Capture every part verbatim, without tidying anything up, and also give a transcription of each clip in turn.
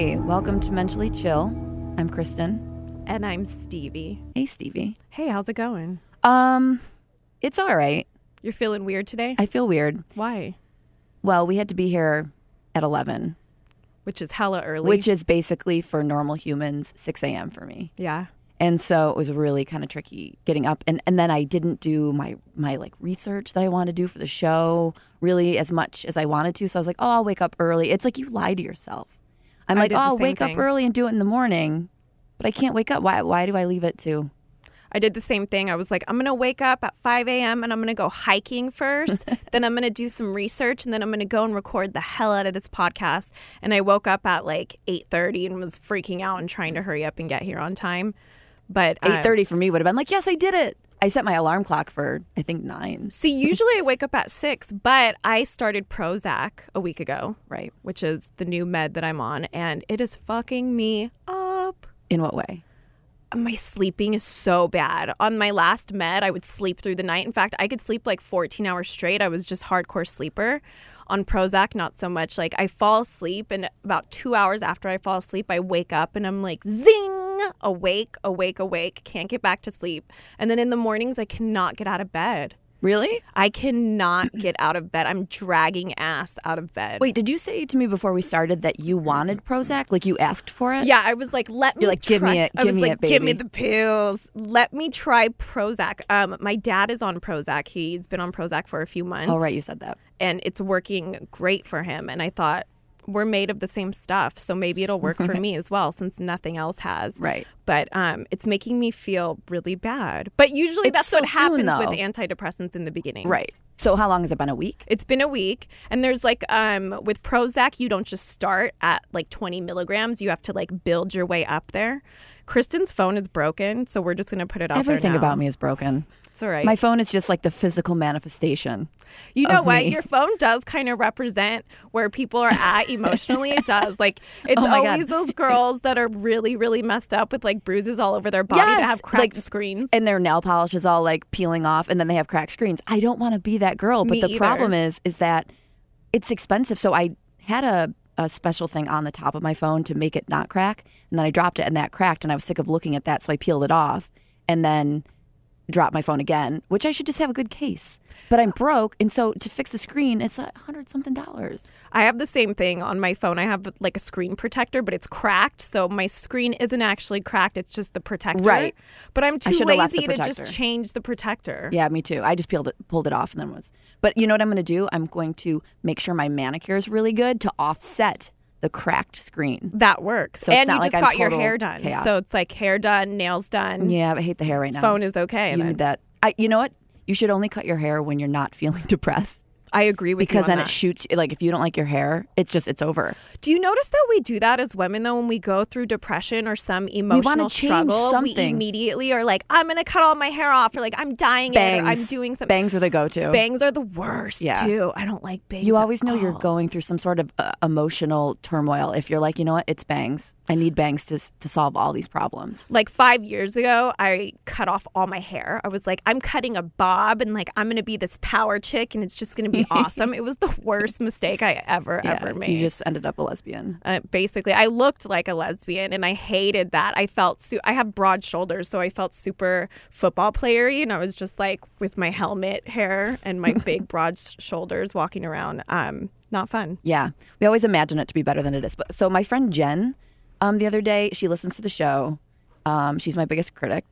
Hey, welcome to Mentally Chill. I'm Kristen. And I'm Stevie. Hey, Stevie. Hey, how's it going? Um, it's all right. You're feeling weird today? I feel weird. Why? Well, we had to be here at eleven. Which is hella early. Which is basically, for normal humans, six a.m. for me. Yeah. And so it was really kind of tricky getting up. And, and then I didn't do my, my like research that I wanted to do for the show really as much as I wanted to. So I was like, oh, I'll wake up early. It's like you lie to yourself. I'm I like, did oh, the I'll same wake thing. up early and do it in the morning. But I can't wake up. Why Why do I leave it to? I did the same thing. I was like, I'm going to wake up at five a.m. and I'm going to go hiking first. Then I'm going to do some research and then I'm going to go and record the hell out of this podcast. And I woke up at like eight thirty and was freaking out and trying to hurry up and get here on time. But uh, eight thirty for me would have been like, yes, I did it. I set my alarm clock for, I think, nine. See, usually I wake up at six, but I started Prozac a week ago. Right. Which is the new med that I'm on. And it is fucking me up. In what way? My sleeping is so bad. On my last med, I would sleep through the night. In fact, I could sleep like fourteen hours straight. I was just hardcore sleeper. On Prozac, not so much. Like, I fall asleep, and about two hours after I fall asleep, I wake up, and I'm like, zing, awake, awake, awake, can't get back to sleep. And then in the mornings, I cannot get out of bed. Really? I cannot get out of bed. I'm dragging ass out of bed. Wait, did you say to me before we started that you wanted Prozac? Like, you asked for it? Yeah, I was like, let me You're like, give try. me it, I give was me like, it, baby. give me the pills. Let me try Prozac. Um, my dad is on Prozac. He's been on Prozac for a few months. Oh, right, you said that. And it's working great for him. And I thought, we're made of the same stuff, so maybe it'll work for me as well, since nothing else has. Right. But um, it's making me feel really bad. But usually It's that's so what happens soon, with though. antidepressants in the beginning. Right. So how long has it been? A week? It's been a week. And there's like, um, with Prozac, you don't just start at like twenty milligrams. You have to like build your way up there. Kristen's phone is broken, so we're just going to put it out Everything there now. about me is broken. It's all right. My phone is just like the physical manifestation. You know of what? me. Your phone does kind of represent where people are at emotionally. It does. Like, it's Oh my always God. those girls that are really, really messed up with like bruises all over their body that Yes, have cracked like- screens. And their nail polish is all like peeling off, and then they have cracked screens. I don't want to be that girl, but Me the either. problem is, is that it's expensive. So I had a, a special thing on the top of my phone to make it not crack, and then I dropped it, and that cracked, and I was sick of looking at that, so I peeled it off, and then dropped my phone again, which I should just have a good case. But I'm broke, and so to fix a screen, it's a hundred something dollars. I have the same thing on my phone. I have like a screen protector, but it's cracked. So my screen isn't actually cracked. It's just the protector. Right. But I'm too should've left the lazy to protector. just change the protector. Yeah, me too. I just peeled it, pulled it off, and then was. But you know what I'm going to do? I'm going to make sure my manicure is really good to offset the cracked screen. That works. So it's and not you like just I'm got your total hair done. chaos. So it's like hair done, nails done. Yeah, I hate the hair right now. Phone is okay. You then. need that. I. You know what? You should only cut your hair when you're not feeling depressed, I agree with because you on then that. it shoots. Like if you don't like your hair, it's just it's over. Do you notice that we do that as women, though, when we go through depression or some emotional change struggle? We something. immediately are like, I'm going to cut all my hair off, or like, I'm dying Bangs. it, or I'm doing something. Bangs are the go-to. Bangs are the worst, Yeah. too. I don't like bangs. You at always know you're all. going through some sort of uh, emotional turmoil if you're like, you know what? It's bangs. I need bangs to to solve all these problems. Like five years ago, I cut off all my hair. I was like, I'm cutting a bob, and like, I'm going to be this power chick, and it's just going to be awesome. It was the worst mistake I ever, Yeah, ever made. you just ended up a lesbian. Uh, basically, I looked like a lesbian, and I hated that. I felt su- I have broad shoulders, so I felt super football playery, and I was just like with my helmet hair and my big broad sh- shoulders walking around. Um, not fun. Yeah, we always imagine it to be better than it is. But so my friend Jen, um, the other day, she listens to the show. Um, she's my biggest critic,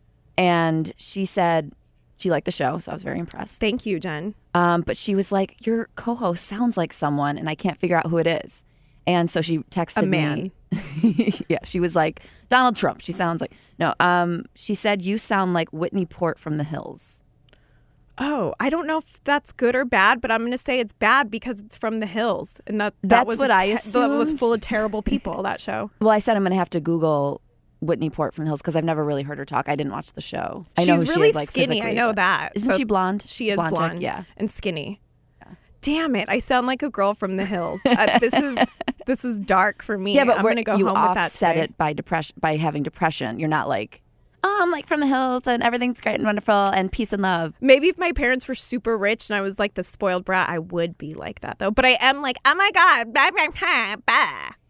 and she said she liked the show, so I was very impressed. Thank you, Jen. Um, but she was like, "Your co-host sounds like someone, and I can't figure out who it is." And so she texted A man. me. Yeah, she was like, Donald Trump. She sounds like no. Um, she said you sound like Whitney Port from The Hills. Oh, I don't know if that's good or bad, but I'm going to say it's bad because it's from the hills, and that, that That's was what a I That was assumed. full of terrible people. That show. Well, I said I'm going to have to Google Whitney Port from The Hills because I've never really heard her talk. I didn't watch the show. I know She's who really she is, like skinny. I physically, know but- that. Isn't So she blonde? She is chick? blonde, Yeah. and skinny. Damn it! I sound like a girl from the hills. Uh, this is this is dark for me. Yeah, but I'm we're- gonna go you home with that offset today. it by depression, by having depression. You're not like, oh, I'm like from the hills and everything's great and wonderful and peace and love. Maybe if my parents were super rich and I was like the spoiled brat, I would be like that though. But I am like, oh my god, blah, blah, blah, blah.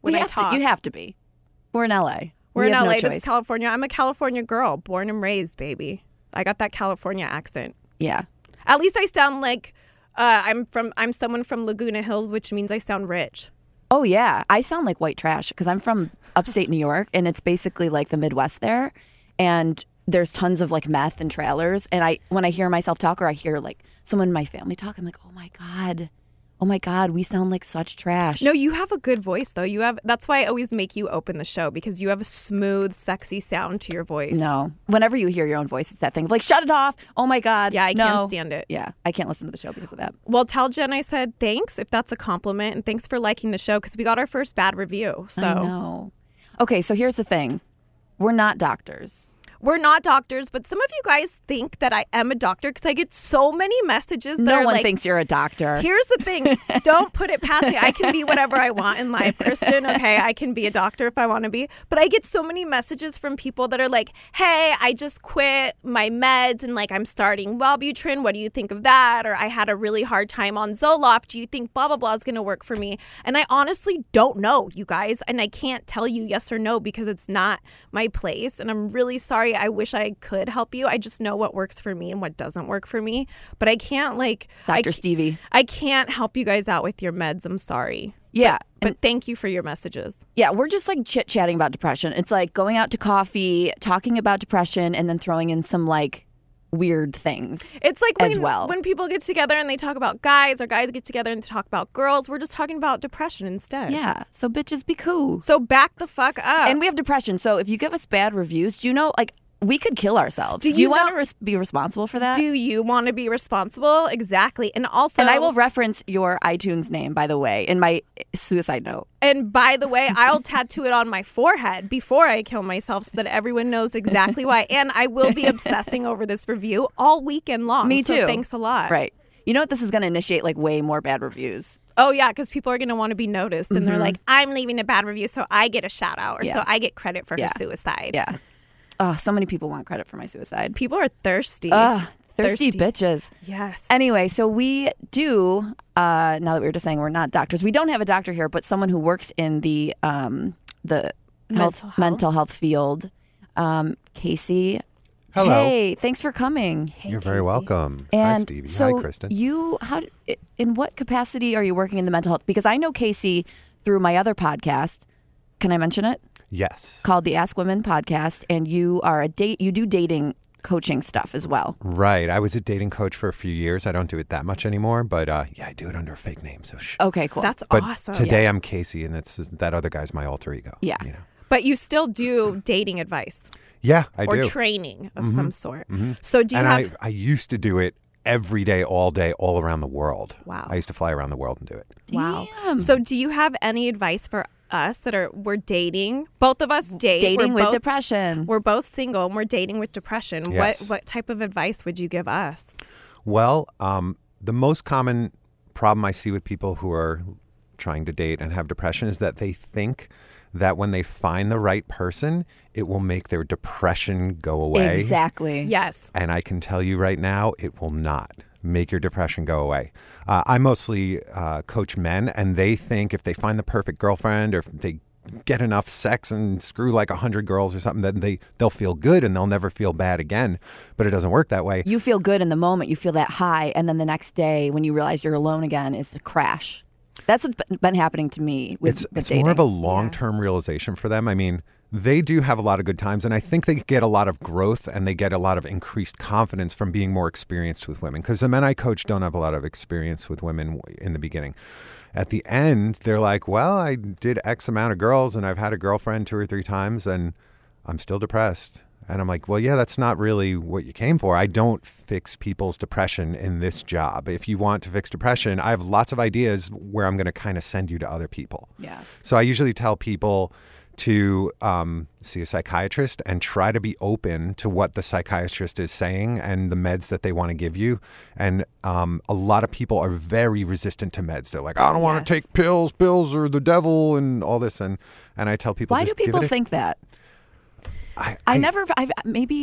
when we I have talk. To, you have to be. We're in L A. We're we in have L A. No This is choice. California. I'm a California girl, born and raised, baby. I got that California accent. Yeah. At least I sound like uh, I'm from. I'm someone from Laguna Hills, which means I sound rich. Oh, yeah. I sound like white trash because I'm from upstate New York, and it's basically like the Midwest there. And there's tons of like meth and trailers. And I, when I hear myself talk or I hear like someone in my family talk, I'm like, oh my God. Oh my God, we sound like such trash. No, you have a good voice though. You have. That's why I always make you open the show because you have a smooth, sexy sound to your voice. No. Whenever you hear your own voice, it's that thing of like, shut it off. Oh my God. Yeah, I no. can't stand it. Yeah, I can't listen to the show because of that. Well, tell Jen I said thanks if that's a compliment, and thanks for liking the show because we got our first bad review. So I know. Okay, so here's the thing. We're not doctors. we're not doctors, but some of you guys think that I am a doctor because I get so many messages that No are one like, thinks you're a doctor. here's the thing. Don't put it past me. I can be whatever I want in life, Kristen. Okay, I can be a doctor if I want to be. But I get so many messages from people that are like, hey, I just quit my meds and like I'm starting Wellbutrin. What do you think of that? Or I had a really hard time on Zoloft. Do you think blah, blah, blah is going to work for me? And I honestly don't know, you guys. And I can't tell you yes or no because it's not my place. And I'm really sorry. I wish I could help you. I just know what works for me and what doesn't work for me. But I can't like... Doctor I, Stevie. I can't help you guys out with your meds. I'm sorry. Yeah. But and, thank you for your messages. yeah, we're just like chit-chatting about depression. It's like going out to coffee, talking about depression, and then throwing in some like weird things. It's like when, as well. when people get together and they talk about guys or guys get together and they talk about girls. We're just talking about depression instead. Yeah. So bitches, be cool. So back the fuck up. And we have depression. So if you give us bad reviews, do you know, like, we could kill ourselves. Do Do you, you want know- to res- be responsible for that? Do you want to be responsible? Exactly. And also... and I will reference your iTunes name, by the way, in my suicide note. And by the way, I'll tattoo it on my forehead before I kill myself so that everyone knows exactly why. And I will be obsessing over this review all weekend long. Me So too. thanks a lot. Right. You know what? This is going to initiate like way more bad reviews. Oh, yeah, because people are going to want to be noticed. And they're like, I'm leaving a bad review so I get a shout out or Yeah. so I get credit for Yeah. her suicide. Yeah. Oh, so many people want credit for my suicide. People are thirsty. Ugh, thirsty, Thirsty. bitches. Yes. Anyway, so we do, uh, now that we were just saying we're not doctors, we don't have a doctor here, but someone who works in the um, the health, Mental health. mental health field. Um, Casey. Hello. Hey, thanks for coming. You're very welcome. And Hi, Stevie. so Hi, Kristen. you, how, d- in what capacity are you working in the mental health? Because I know Casey through my other podcast. Can I mention it? Yes. Called the Ask Women podcast, and you are a date. You do dating coaching stuff as well. Right. I was a dating coach for a few years. I don't do it that much anymore, but uh, yeah, I do it under a fake name. So shh. Okay, cool. That's But awesome. today I'm Casey, and that's that other guy's my alter ego. Yeah. You know. But you still do dating advice Yeah, I or do. training of some sort. So do you and have... I, I used to do it every day, all day, all around the world. Wow. I used to fly around the world and do it. Wow. Damn. So do you have any advice for us that are we're dating? Both of us date. dating we're with both, depression. We're both single and we're dating with depression. Yes. What what type of advice would you give us? Well, um, the most common problem I see with people who are trying to date and have depression is that they think that when they find the right person, it will make their depression go away. Exactly. Yes. And I can tell you right now, it will not make your depression go away. Uh, I mostly uh, coach men, and they think if they find the perfect girlfriend or if they get enough sex and screw like a hundred girls or something, then they, they'll feel good and they'll never feel bad again. But it doesn't work that way. You feel good in the moment. You feel that high, and then the next day, when you realize you're alone again, is a crash. That's what's been happening to me with, it's with it's dating. more of a long-term realization for them. I mean, they do have a lot of good times, and I think they get a lot of growth and they get a lot of increased confidence from being more experienced with women, because the men I coach don't have a lot of experience with women in the beginning. At the end, they're like, well, I did X amount of girls and I've had a girlfriend two or three times and I'm still depressed. And I'm like, well, yeah, that's not really what you came for. I don't fix people's depression in this job. If you want to fix depression, I have lots of ideas where I'm going to kind of send you to other people. Yeah. So I usually tell people to um, see a psychiatrist and try to be open to what the psychiatrist is saying and the meds that they want to give you. And um, a lot of people are very resistant to meds. They're like, I don't want Yes. to take pills. Pills are the devil and all this. And, and I tell people, Why do just give people it a- think that? I, I never. I've maybe.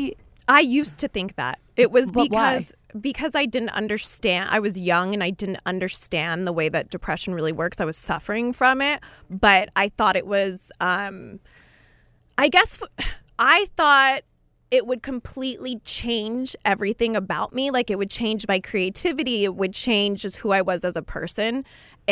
I used to think that. It was But why? because because I didn't understand. I was young and I didn't understand the way that depression really works. I was suffering from it, but I thought it was um I guess I thought it would completely change everything about me. Like it would change my creativity. It would change just who I was as a person.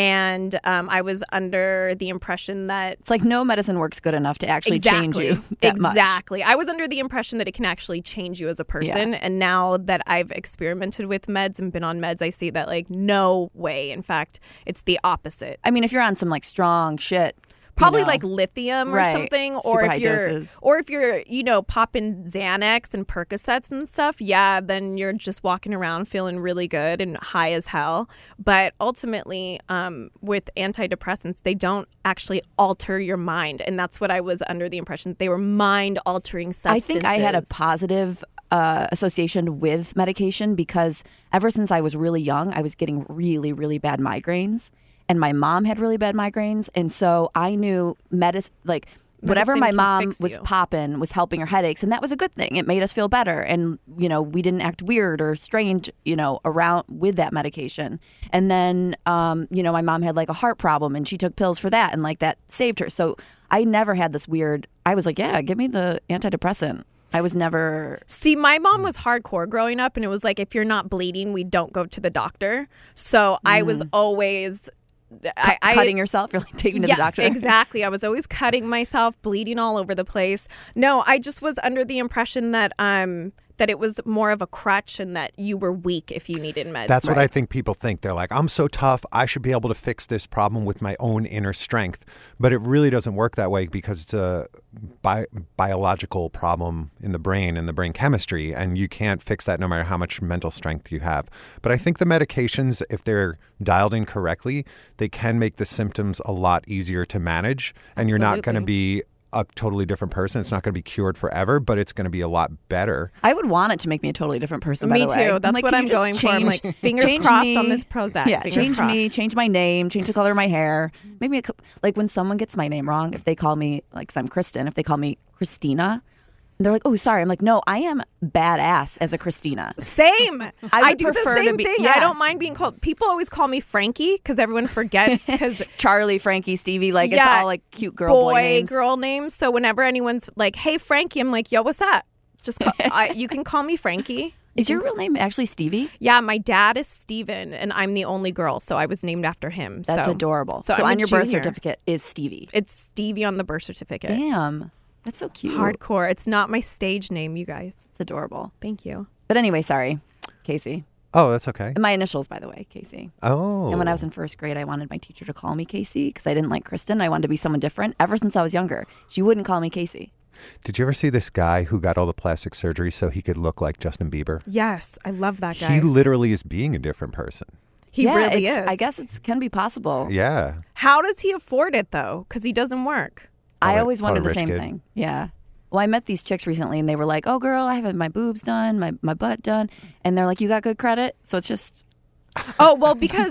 And um, I was under the impression that It's like no medicine works good enough to actually change exactly, you that much. Exactly. I was under the impression that it can actually change you as a person. Yeah. And now that I've experimented with meds and been on meds, I see that like no way. In fact, it's the opposite. I mean, if you're on some like strong shit, Probably you know, like lithium or right. something, or Super if high you're, doses. or if you're, you know, popping Xanax and Percocets and stuff. Yeah, then you're just walking around feeling really good and high as hell. But ultimately, um, with antidepressants, they don't actually alter your mind, and that's what I was under the impression that they were mind-altering substances. I think I had a positive uh, association with medication because ever since I was really young, I was getting really, really bad migraines. And my mom had really bad migraines. And so I knew medicine, like whatever Medicine my can mom fix was you. popping was helping her headaches. And that was a good thing. It made us feel better. And, you know, we didn't act weird or strange, you know, around with that medication. And then, um, you know, my mom had like a heart problem and she took pills for that. And like that saved her. So I never had this weird, I was like, yeah, give me the antidepressant. I was never. See, my mom was hardcore growing up, and it was like, if you're not bleeding, we don't go to the doctor. So I was always. I, I, cutting yourself, you're like taking to yeah, the doctor. Exactly. I was always cutting myself, bleeding all over the place. No, I just was under the impression that um that it was more of a crutch and that you were weak if you needed meds. That's what Right. I think people think. They're like, I'm so tough. I should be able to fix this problem with my own inner strength. But it really doesn't work that way because it's a bi- biological problem in the brain and the brain chemistry. And you can't fix that no matter how much mental strength you have. But I think the medications, if they're dialed in correctly, they can make the symptoms a lot easier to manage. And you're not going to Absolutely. be a totally different person. It's not going to be cured forever, but it's going to be a lot better. I would want it to make me a totally different person. Me by the way. too. That's like, what can I'm you just going for. I'm change- like, fingers change crossed me. on this Prozac. Yeah, Fingers change crossed. me, change my name, change the color of my hair. Maybe a, cou- like when someone gets my name wrong, if they call me like, 'cause I'm Kristen, if they call me Christina, and they're like, "Oh, sorry." I'm like, "No, I am badass as a Christina." Same. I, I would do the prefer to same be- thing. yeah. I don't mind being called. People always call me Frankie because everyone forgets because Charlie, Frankie, Stevie, like Yeah, it's all like cute girl boy, boy, names. girl names. So whenever anyone's like, "Hey, Frankie," I'm like, "Yo, what's that?" Just call, I, you can call me Frankie. Is your real name actually Stevie? Yeah, my dad is Steven, and I'm the only girl, so I was named after him. That's so, adorable. So, So, I'm on a your birth junior. certificate is Stevie. It's Stevie on the birth certificate. Damn, that's so cute. Hardcore. It's not my stage name, you guys. It's adorable. Thank you. But anyway, sorry, Casey. Oh, that's okay. And my initials, by the way, Casey. Oh. And when I was in first grade, I wanted my teacher to call me Casey because I didn't like Kristen. I wanted to be someone different. Ever since I was younger, she wouldn't call me Casey. Did you ever see this guy who got all the plastic surgery so he could look like Justin Bieber? Yes, I love that guy. He literally is being a different person. He yeah, really it's- is. I guess it can be possible. Yeah. How does he afford it though? Because he doesn't work. I Probably- always wondered the probably same rich kid. thing. Yeah. Well, I met these chicks recently and they were like, "Oh, girl, I have my boobs done, my, my butt done." And they're like, "You got good credit?" So it's just, Oh, well, because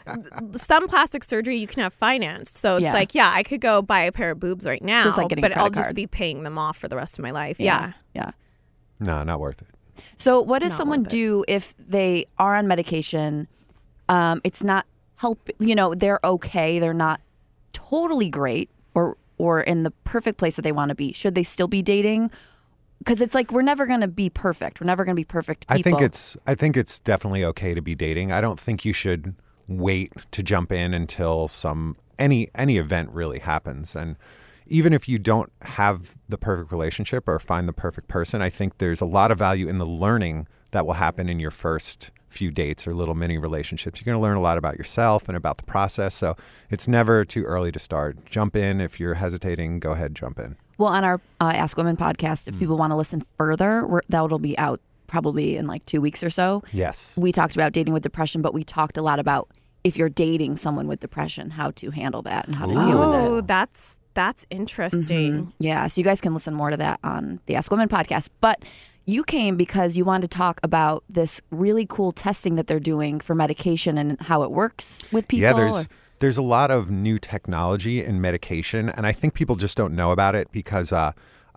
some plastic surgery you can have financed. So it's Yeah. like, yeah, I could go buy a pair of boobs right now, Just like getting a but credit I'll just card. be paying them off for the rest of my life. Yeah. Yeah. No, not worth it. So what does Not someone worth it. do if they are on medication? Um, it's not help. You know, they're okay. They're not totally great or or in the perfect place that they want to be. Should they still be dating? Because it's like we're never going to be perfect. We're never going to be perfect people. I think it's I think it's definitely okay to be dating. I don't think you should wait to jump in until some any any event really happens. And even if you don't have the perfect relationship or find the perfect person, I think there's a lot of value in the learning that will happen in your first few dates or little mini relationships. You're going to learn a lot about yourself and about the process. So it's never too early to start. Jump in. If you're hesitating, go ahead, jump in. Well, on our uh, Ask Women podcast, if people want to listen further, we're, that'll be out probably in like two weeks or so. Yes. We talked about dating with depression, but we talked a lot about if you're dating someone with depression, how to handle that and how to deal with it. Oh, that's that's interesting. Yeah, so you guys can listen more to that on the Ask Women podcast. But you came because you wanted to talk about this really cool testing that they're doing for medication and how it works with people. Yeah, there's or- there's a lot of new technology in medication, and I think people just don't know about it because uh,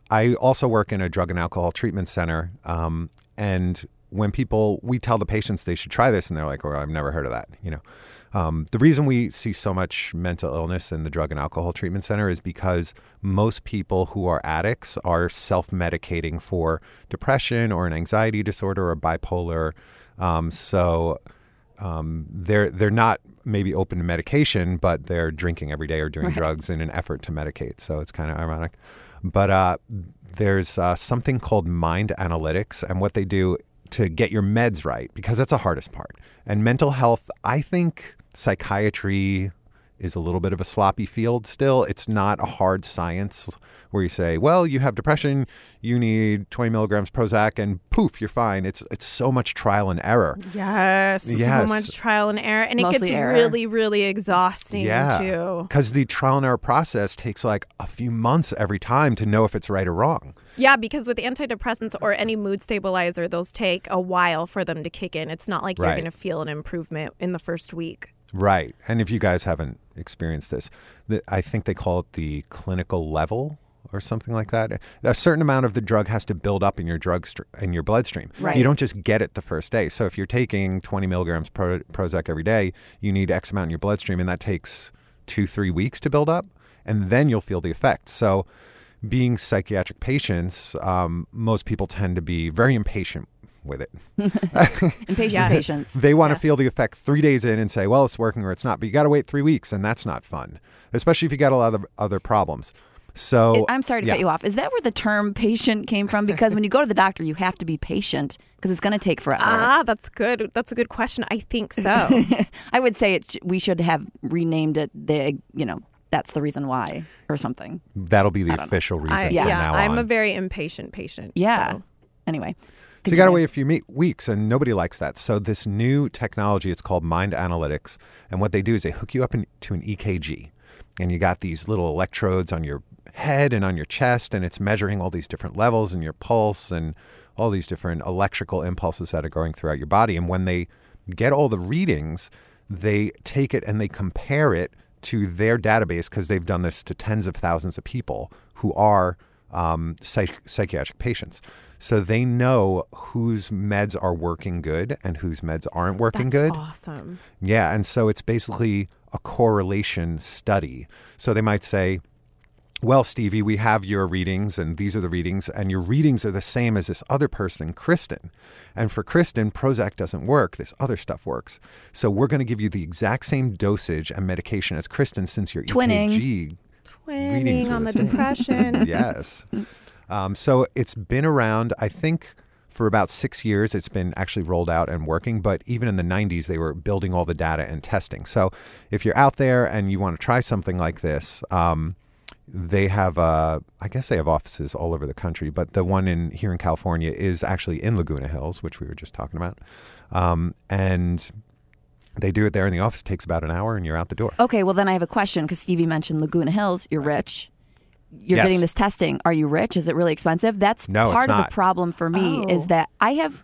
I also work in a drug and alcohol treatment center. Um, and when people, we tell the patients they should try this, and they're like, "Oh, I've never heard of that." You know, um, the reason we see so much mental illness in the drug and alcohol treatment center is because most people who are addicts are self-medicating for depression or an anxiety disorder or bipolar. Um, so um, they're they're not maybe open to medication, but they're drinking every day or doing Right. drugs in an effort to medicate. So it's kind of ironic. But uh, there's uh, something called Mind Analytics, and what they do to get your meds right, because that's the hardest part. And mental health, I think psychiatry is a little bit of a sloppy field still. It's not a hard science where you say, well, you have depression, you need twenty milligrams Prozac, and poof, you're fine. It's it's so much trial and error. Yes, Yes. so much trial and error, and it Mostly gets error. really, really exhausting Yeah, too. because the trial and error process takes like a few months every time to know if it's right or wrong. Yeah, because with antidepressants or any mood stabilizer, those take a while for them to kick in. It's not like you're Right. going to feel an improvement in the first week. Right. And if you guys haven't experienced this, the, I think they call it the clinical level or something like that. A certain amount of the drug has to build up in your drug str- in your bloodstream. Right. You don't just get it the first day. So if you're taking twenty milligrams Pro- Prozac every day, you need X amount in your bloodstream, and that takes two, three weeks to build up, and then you'll feel the effect. So being psychiatric patients, um, most people tend to be very impatient with it. Impatient Yes. patients. They want Yes. to feel the effect three days in and say, well, it's working or it's not. But you got to wait three weeks, and that's not fun, especially if you got a lot of other problems. So I'm sorry to yeah. cut you off. Is that where the term patient came from? Because when you go to the doctor, you have to be patient because it's going to take forever. Ah, that's good. That's a good question. I think so. I would say it, sh- we should have renamed it the, you know, that's the reason why or something. That'll be the I don't know. official reason I, from Yeah. yes, now I'm on. a very impatient patient. Yeah. so. Anyway. So you got to continue. wait a few me- weeks, and nobody likes that. So this new technology, it's called Mind Analytics, and what they do is they hook you up in, to an E K G, and you got these little electrodes on your head and on your chest, and it's measuring all these different levels in your pulse and all these different electrical impulses that are going throughout your body. And when they get all the readings, they take it and they compare it to their database, because they've done this to tens of thousands of people who are um, psych- psychiatric patients. So they know whose meds are working good and whose meds aren't working That's good. awesome. Yeah, and so it's basically a correlation study. So they might say, well, Stevie, we have your readings, and these are the readings, and your readings are the same as this other person, Kristen. And for Kristen, Prozac doesn't work. This other stuff works. So we're going to give you the exact same dosage and medication as Kristen, since your Twinning. E K G readings Twinning are on the the same. depression. Yes. Um, so it's been around, I think, for about six years. It's been actually rolled out and working. But even in the nineties, they were building all the data and testing. So if you're out there and you want to try something like this, um, they have, uh, I guess they have offices all over the country. But the one in here in California is actually in Laguna Hills, which we were just talking about. Um, and they do it there in the office. It takes about an hour, and you're out the door. Okay, well, then I have a question because Stevie mentioned Laguna Hills. You're rich. You're Yes. getting this testing. Are you rich? Is it really expensive? That's No, it's part of not. the problem for me Oh. is that I have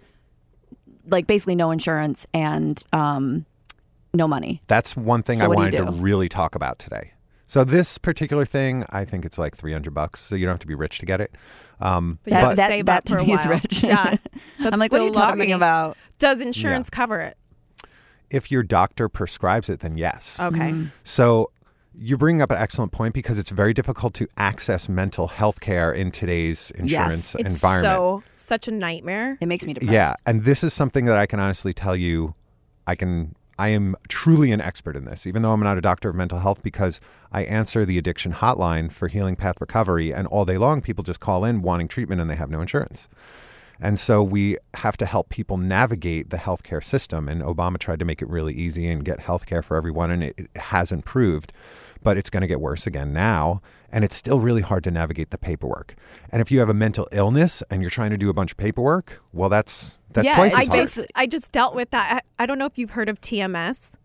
like basically no insurance and um, no money. That's one thing So I what do wanted you to do? really talk about today. So this particular thing, I think it's like three hundred bucks. So you don't have to be rich to get it. Um, But you That, have to that, save that up to for a me is while. rich. Yeah. That's I'm like, what still are you a lot of talking money. about? Does insurance cover it? if your doctor prescribes it, then yes. Okay. So you bring up an excellent point, because it's very difficult to access mental health care in today's insurance It's environment. so such a nightmare. It makes me depressed. Yeah, and this is something that I can honestly tell you, I can I am truly an expert in this, even though I'm not a doctor of mental health, because I answer the addiction hotline for Healing Path Recovery, and all day long people just call in wanting treatment and they have no insurance. And so we have to help people navigate the healthcare system, and Obama tried to make it really easy and get healthcare for everyone, and it, it has improved. But it's going to get worse again now, and it's still really hard to navigate the paperwork. And if you have a mental illness and you're trying to do a bunch of paperwork, well, that's that's Yeah, twice it's as I hard. just I just dealt with that. I, I don't know if you've heard of T M S,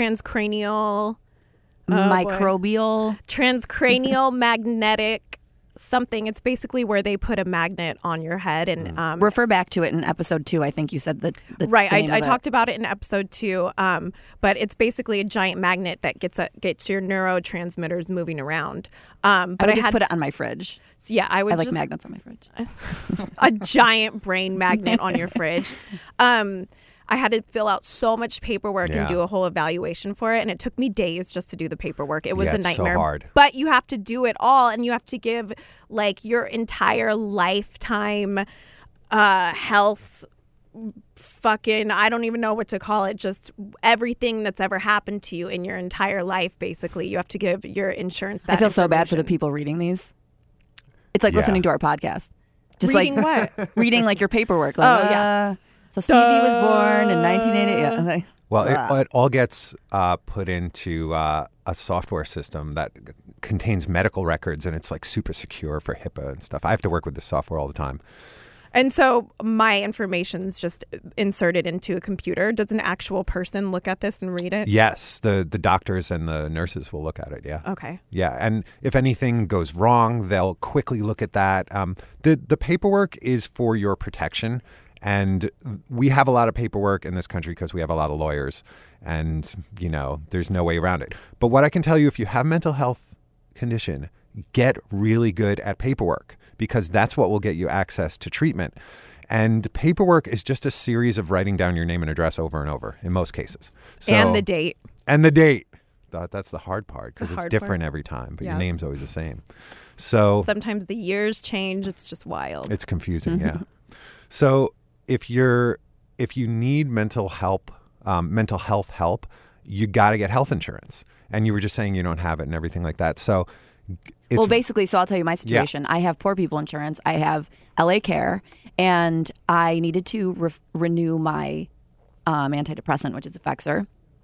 transcranial, oh, boy. Microbial. transcranial magnetic something. It's basically where they put a magnet on your head and um, Refer back to it in episode two. I think you said that. The, right. the name I, I of it. talked about it in episode two. Um, but it's basically a giant magnet that gets a, gets your neurotransmitters moving around. Um, but I would I just had, put it on my fridge. so yeah, I would I like just magnets on my fridge. a giant brain magnet on your fridge. Um, I had to fill out so much paperwork Yeah. and do a whole evaluation for it. And it took me days just to do the paperwork. It was Yeah, a it's so nightmare. hard. But you have to do it all, and you have to give like your entire lifetime uh, health fucking, I don't even know what to call it, just everything that's ever happened to you in your entire life, basically. You have to give your insurance that I feel so bad for the information. people reading these. It's like Yeah. listening to our podcast. Just Reading like what? reading like your paperwork. Like, Oh, yeah. uh, So Stevie was born in nineteen eighty. Yeah. Like, Well, wow. it, it all gets uh, put into uh, a software system that contains medical records, and it's like super secure for HIPAA and stuff. I have to work with this software all the time. And so my information's just inserted into a computer. Does an actual person look at this and read it? Yes, the the doctors and the nurses will look at it. Yeah. Okay. Yeah, and if anything goes wrong, they'll quickly look at that. Um, the the paperwork is for your protection, and we have a lot of paperwork in this country because we have a lot of lawyers, and you know there's no way around it. But what I can tell you, if you have mental health condition, get really good at paperwork because that's what will get you access to treatment. And paperwork is just a series of writing down your name and address over and over in most cases. So, And the date. and the date. That, that's the hard part because The it's hard different part. every time, but Yeah. your name's always the same. So Sometimes the years change. It's just wild. it's confusing, yeah. So if you're if you need mental help, um, mental health help, you got to get health insurance. And you were just saying you don't have it and everything like that. So it's well, basically, so I'll tell you my situation. I have poor people insurance. I have L A Care, and I needed to re- renew my um, antidepressant, which is Effexor.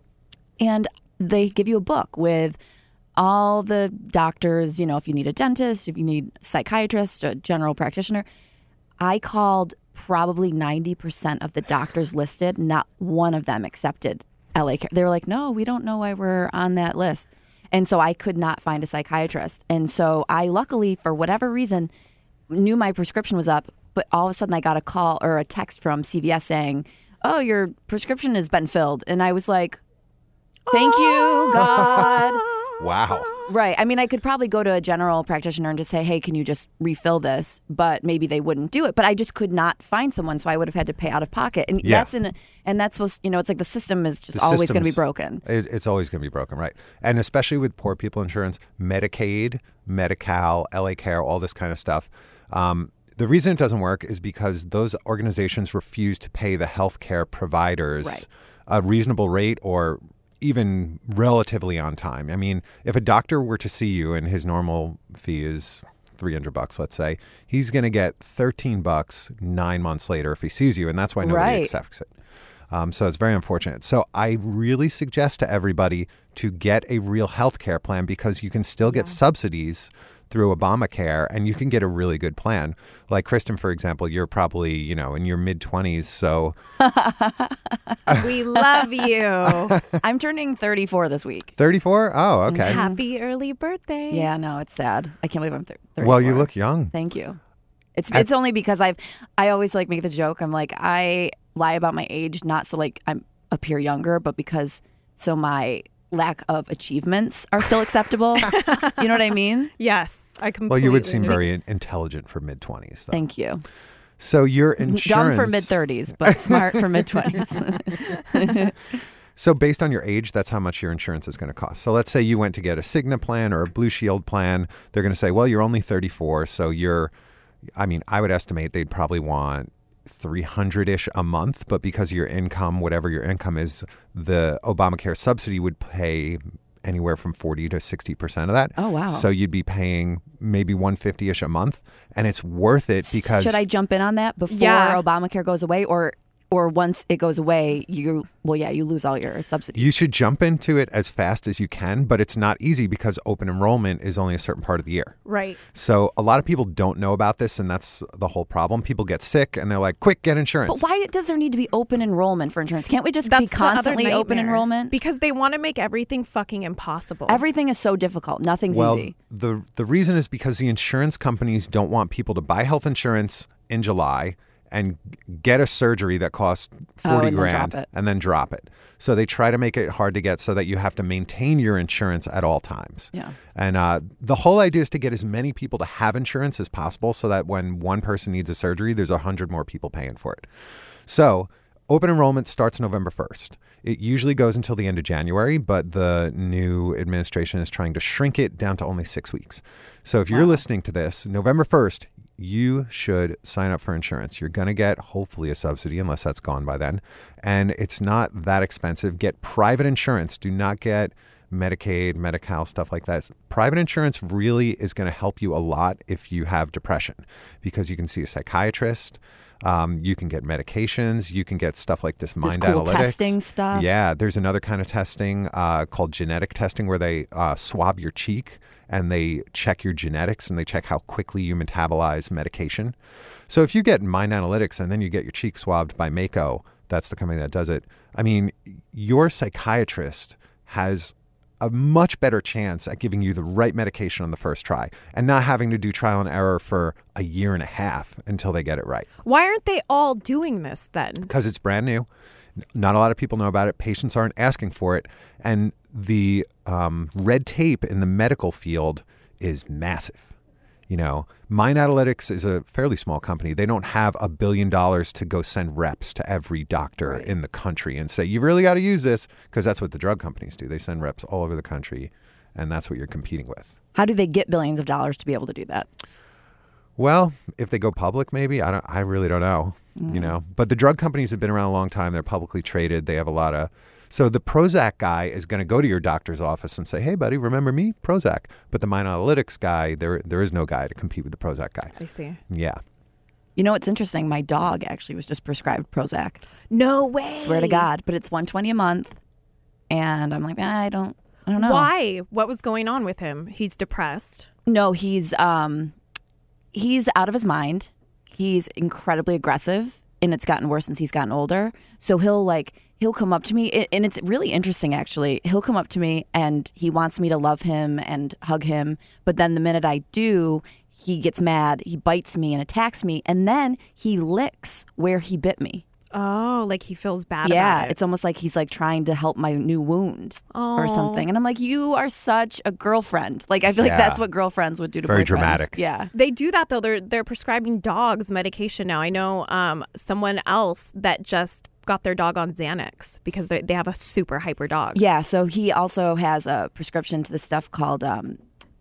And they give you a book with all the doctors, you know, if you need a dentist, if you need a psychiatrist, a general practitioner. I called probably ninety percent of the doctors listed. Not one of them accepted L A Care. They were like, no, we don't know why we're on that list. And so I could not find a psychiatrist. And so I luckily, for whatever reason, knew my prescription was up. But all of a sudden I got a call or a text from C V S saying, oh, your prescription has been filled. And I was like, thank you, God. wow. Right. I mean, I could probably go to a general practitioner and just say, hey, can you just refill this? But maybe they wouldn't do it. But I just could not find someone. So I would have had to pay out of pocket. And Yeah. that's in, and that's supposed, you know, it's like the system is just The always going to be system's- broken. It, it's always going to be broken, right? And especially with poor people insurance, Medicaid, Medi-Cal, L A Care, all this kind of stuff. Um, the reason it doesn't work is because those organizations refuse to pay the healthcare providers Right. a reasonable rate or even relatively on time. I mean, if a doctor were to see you and his normal fee is three hundred bucks, let's say, he's going to get thirteen bucks nine months later if he sees you. And that's why nobody Right. accepts it. Um, so it's very unfortunate. So I really suggest to everybody to get a real health care plan because you can still get subsidies through Obamacare and you can get a really good plan. Like Kristen, for example, you're probably, you know, in your mid twenties. So We love you. I'm turning thirty-four this week. thirty-four? Oh, okay. Happy early birthday. Yeah, no, it's sad. I can't believe I'm thir- thirty-four. Well, you look young. Thank you. It's I- it's only because I've I always like make the joke. I'm like I lie about my age, not so like I'm appear younger, but because so my lack of achievements are still acceptable. You know what I mean? Yes. I completely Well, you would seem understand. very in- intelligent for mid twenties. Thank you. So your insurance. Dumb for mid thirties, but smart for mid twenties. So based on your age, that's how much your insurance is going to cost. So let's say you went to get a Cigna plan or a Blue Shield plan. They're going to say, well, you're only thirty-four. So you're, I mean, I would estimate they'd probably want three hundred-ish a month. But because of your income, whatever your income is, the Obamacare subsidy would pay anywhere from forty to sixty percent of that. Oh, wow. So you'd be paying maybe one hundred fifty-ish a month. And it's worth it because... Should I jump in on that before Yeah. Obamacare goes away, or or once it goes away, you well, yeah, you lose all your subsidies. You should jump into it as fast as you can, but it's not easy because open enrollment is only a certain part of the year. Right. So a lot of people don't know about this, and that's the whole problem. People get sick, and they're like, quick, get insurance. But why does there need to be open enrollment for insurance? Can't we just That's be the other constantly open nightmare. enrollment? Because they want to make everything fucking impossible. Everything is so difficult. Nothing's well, easy. the the reason is because the insurance companies don't want people to buy health insurance in July and get a surgery that costs forty Oh, and then grand drop it. and then drop it. So they try to make it hard to get so that you have to maintain your insurance at all times. Yeah. And uh, the whole idea is to get as many people to have insurance as possible so that when one person needs a surgery, there's a hundred more people paying for it. So open enrollment starts November first. It usually goes until the end of January, but the new administration is trying to shrink it down to only six weeks. So if you're Wow. listening to this, November first, you should sign up for insurance. You're going to get hopefully a subsidy unless that's gone by then. And it's not that expensive. Get private insurance. Do not get Medicaid, Medi-Cal, stuff like that. Private insurance really is going to help you a lot if you have depression because you can see a psychiatrist. Um, you can get medications. You can get stuff like this mind This cool analytics. testing stuff. Yeah, there's another kind of testing uh, called genetic testing where they uh, swab your cheek and they check your genetics and they check how quickly you metabolize medication. So if you get Mind Analytics and then you get your cheek swabbed by Mako, that's the company that does it. I mean, your psychiatrist has a much better chance at giving you the right medication on the first try and not having to do trial and error for a year and a half until they get it right. Why aren't they all doing this then? Because it's brand new. Not a lot of people know about it. Patients aren't asking for it. And the um, red tape in the medical field is massive. You know, Mind Analytics is a fairly small company. They don't have a billion dollars to go send reps to every doctor Right. in the country and say, you've really got to use this, because that's what the drug companies do. They send reps all over the country, and that's what you're competing with. How do they get billions of dollars to be able to do that? Well, if they go public, maybe. I don't. I really don't know. You know, but the drug companies have been around a long time. They're publicly traded. They have a lot of. So the Prozac guy is going to go to your doctor's office and say, "Hey, buddy, remember me, Prozac?" But the Mind Analytics guy, there there is no guy to compete with the Prozac guy. I see. Yeah. You know what's interesting? My dog actually was just prescribed Prozac. No way. Swear to God, but it's one hundred twenty a month, and I'm like, I don't, I don't know Why? What was going on with him? He's depressed. No, he's um, he's out of his mind. He's incredibly aggressive, and it's gotten worse since he's gotten older. So he'll like he'll come up to me, and it's really interesting actually. He'll come up to me, and he wants me to love him and hug him. But then the minute I do, he gets mad. He bites me and attacks me, and then he licks where he bit me. Oh, like he feels bad Yeah, about it. it's almost like he's like trying to help my new wound or Aw. something. And I'm like, you are such a girlfriend. Like I feel Yeah. like that's what girlfriends would do to Very boyfriends. dramatic. Yeah. They do that though. They're they're prescribing dogs medication now. I know um, someone else that just got their dog on Xanax because they they have a super hyper dog. Yeah. So he also has a prescription to the stuff called um,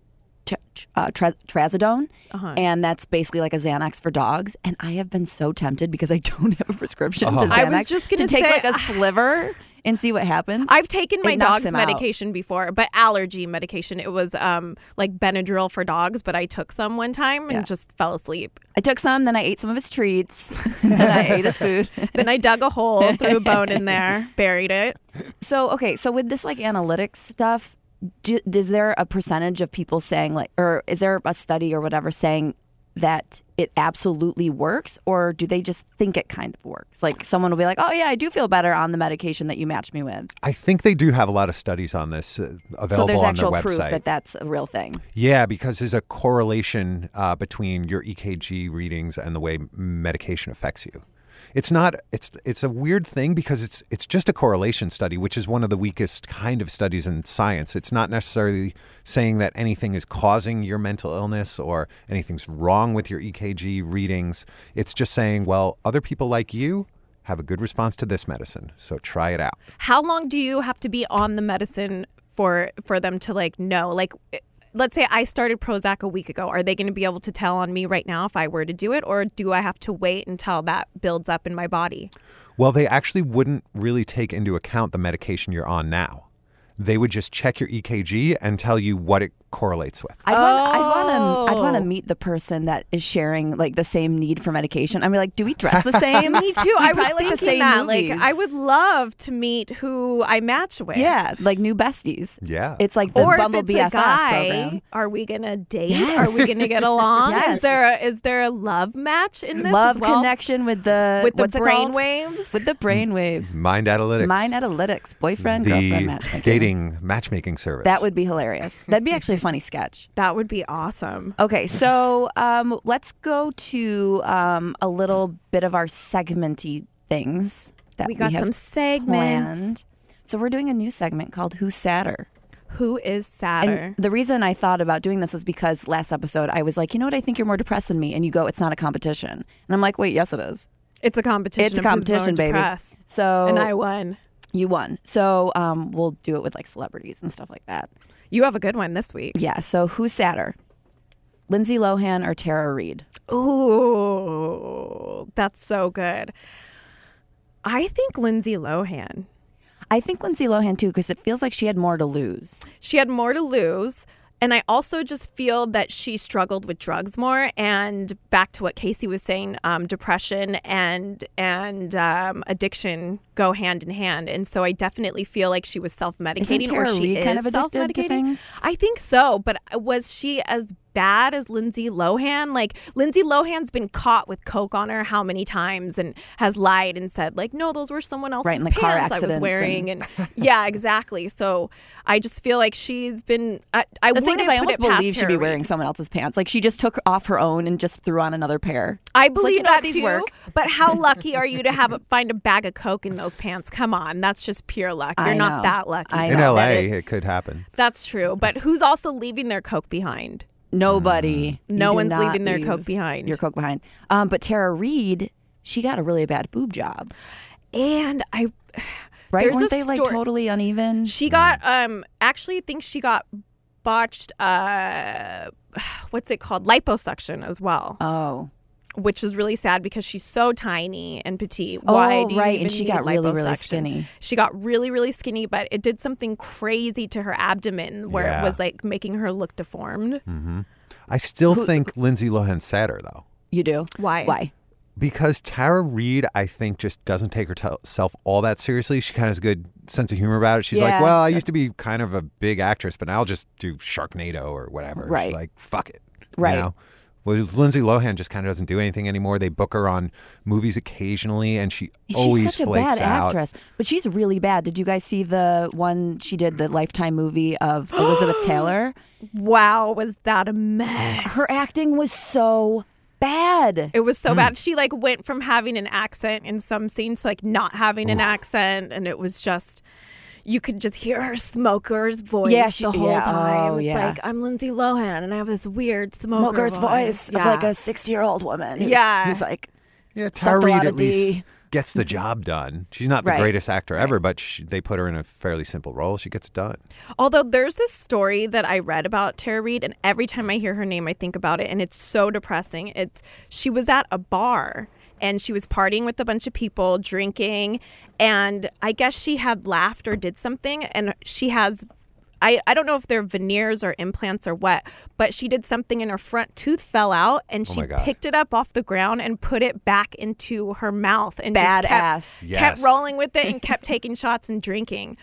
t- uh, tra- trazodone, Uh-huh. and that's basically like a Xanax for dogs. And I have been so tempted because I don't have a prescription to Xanax. I was just gonna to take say- like a sliver and see what happens. I've taken my It knocks dog's him out. medication before, but allergy medication. It was um, like Benadryl for dogs, but I took some one time and Yeah. just fell asleep. I took some, then I ate some of his treats, then I ate his food. Then I dug a hole, threw a bone in there, buried it. So, okay, so with this like analytics stuff, do, is there a percentage of people saying like, or is there a study or whatever saying that it absolutely works, or do they just think it kind of works? Like someone will be like, oh yeah, I do feel better on the medication that you matched me with. I think they do have a lot of studies on this uh, available So there's on actual their proof website. that that's a real thing. Yeah, because there's a correlation uh, between your E K G readings and the way medication affects you. It's not. It's it's a weird thing because it's it's just a correlation study, which is one of the weakest kind of studies in science. It's not necessarily saying that anything is causing your mental illness or anything's wrong with your E K G readings. It's just saying, well, other people like you have a good response to this medicine, so try it out. How long do you have to be on the medicine for for them to like know? Like, let's say I started Prozac a week ago. Are they going to be able to tell on me right now if I were to do it, or do I have to wait until that builds up in my body? Well, they actually wouldn't really take into account the medication you're on now. they would just check your E K G and tell you what it correlates with. I'd want, I'd want to, I'd want to Oh. meet the person that is sharing like the same need for medication. I'm like, do we dress the same? Me too. We I was probably like thinking the same that. movies. Like, I would love to meet who I match with. Yeah, like new besties. Yeah. It's like the Or Bumble if it's B F F a guy, program. are we gonna date? Yes. Are we gonna get along? Yes. Is there a, is there a love match in this Love as well? connection with the with the what's it brain called? waves? With the brain waves. Mind Analytics. Mind Analytics, boyfriend, girlfriend the matchmaking. dating matchmaking service. That would be hilarious. That'd be actually a funny sketch. That would be awesome. Okay, so um, let's go to um, a little bit of our segmenty things that We got have some segments. planned. So we're doing a new segment called Who's Sadder? Who is sadder? And the reason I thought about doing this was because last episode I was like, you know what, I think you're more depressed than me. And you go, it's not a competition. And I'm like, wait, yes, it is. It's a competition. It's a of who's competition, more baby. depressed. So And I won. you won. So um, we'll do it with like celebrities and stuff like that. You have a good one this week. Yeah. So who's sadder? Lindsay Lohan or Tara Reid? Ooh, that's so good. I think Lindsay Lohan. I think Lindsay Lohan too, because it feels like she had more to lose. She had more to lose. And I also just feel that she struggled with drugs more. And back to what Casey was saying, um, depression and and um, addiction go hand in hand. And so I definitely feel like she was self-medicating. Isn't Tara or she Reid is kind of addicted to self-medicating. things? I think so. But was she as bad as Lindsay Lohan? Like, Lindsay Lohan's been caught with coke on her how many times and has lied and said, like, no, those were someone else's Right, in the pants car I was accidents wearing. And, yeah, exactly. So I just feel like she's been... I, I The thing wouldn't is, I put almost it past believe she'd Tara be Reid. wearing someone else's pants. Like she just took off her own and just threw on another pair. I It's like, believe you know how that these too, work. but how lucky are you to have a, find a bag of coke in those pants? Come on, that's just pure luck. You're I not know. that lucky. I In know. L A, That is- it could happen. That's true, but who's also leaving their coke behind? Nobody. You No do one's not leaving their leave coke behind. Your coke behind. Um, but Tara Reid, she got a really bad boob job. And I, Right? There's Weren't a they like story- totally uneven? she got um actually think she got botched. Uh, what's it called? Liposuction as well. Oh. Which was really sad because she's so tiny and petite. Oh, Why do you right, even and she need got really, really liposuction? skinny. She got really, really skinny, but it did something crazy to her abdomen where Yeah. it was like making her look deformed. I still think Lindsay Lohan's sadder, though. You do? Why? Why? Because Tara Reid, I think, just doesn't take herself all that seriously. She kind of has a good sense of humor about it. She's Yeah. like, well, I used to be kind of a big actress, but now I'll just do Sharknado or whatever. Right. She's like, fuck it. Right. You know? Well, Lindsay Lohan just kind of doesn't do anything anymore. They book her on movies occasionally, and she She's always such a flakes bad out. actress, but she's really bad. Did you guys see the one she did, the Lifetime movie of Elizabeth Taylor? Wow, was that a mess? Her acting was so bad. It was so bad. She like went from having an accent in some scenes to like not having an accent, and it was just you could just hear her smoker's voice Yeah, she- the whole yeah, time. oh, it's yeah. like I'm Lindsay Lohan, and I have this weird smoker Smoker's voice Yeah. of like a sixty-year-old woman. Who's, Yeah. who's like Yeah, sucked Tara a Reid lot at of D. least gets the job done. She's not the Right. greatest actor ever, but she, they put her in a fairly simple role. She gets it done. Although there's this story that I read about Tara Reid, and every time I hear her name, I think about it, and it's so depressing. It's she was at a bar and she was partying with a bunch of people, drinking, and I guess she had laughed or did something, and she has. I, I don't know if they're veneers or implants or what, but she did something and her front tooth fell out, and Oh she my God. picked it up off the ground and put it back into her mouth and just kept, Badass. Yes. kept rolling with it and kept taking shots and drinking.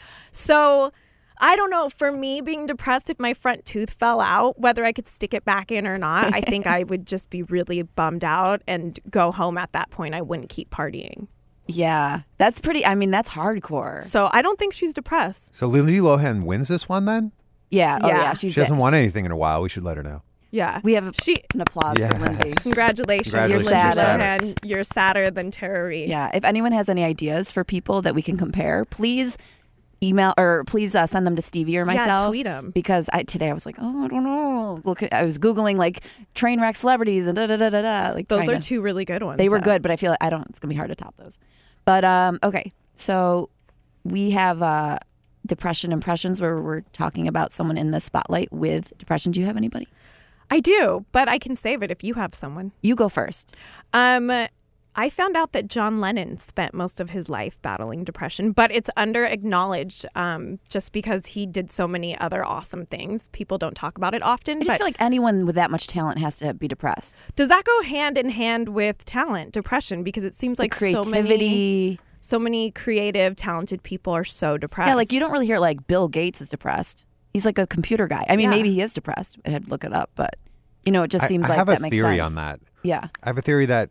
So I don't know. For me, being depressed, if my front tooth fell out, whether I could stick it back in or not, I think I would just be really bummed out and go home at that point. I wouldn't keep partying. Yeah, that's pretty. I mean, that's hardcore. So I don't think she's depressed. So Lindsay Lohan wins this one then? Yeah. Oh, Yeah. yeah. She's She hasn't won anything in a while. We should let her know. Yeah. We have a, She. an applause Yes. for Lindsay. Congratulations, Congratulations, Lindsay you're sadder. Lohan. You're sadder than Tara Reid. Yeah. If anyone has any ideas for people that we can compare, please email or please uh, send them to Stevie or myself. tweet 'em. Because I today I was like, oh, I don't know. Look, I was googling like train wreck celebrities and da da da da da. Like Those trying are to- two really good ones. They were though. good, but I feel like I don't. It's gonna be hard to top those. But um, okay, so we have uh, depression impressions where we're talking about someone in the spotlight with depression. Do you have anybody? I do, but I can save it if you have someone. You go first. Um, I found out that John Lennon spent most of his life battling depression, but it's under acknowledged um, just because he did so many other awesome things. People don't talk about it often. I just but feel like anyone with that much talent has to be depressed. does that go hand in hand with talent, depression? Because it seems like Creativity. so many, so many creative, talented people are so depressed. Yeah, like you don't really hear like Bill Gates is depressed. He's like a computer guy. I mean, Yeah. maybe he is depressed. I had to look it up, but you know, it just I- seems I like have that a makes theory sense. on that. Yeah. I have a theory that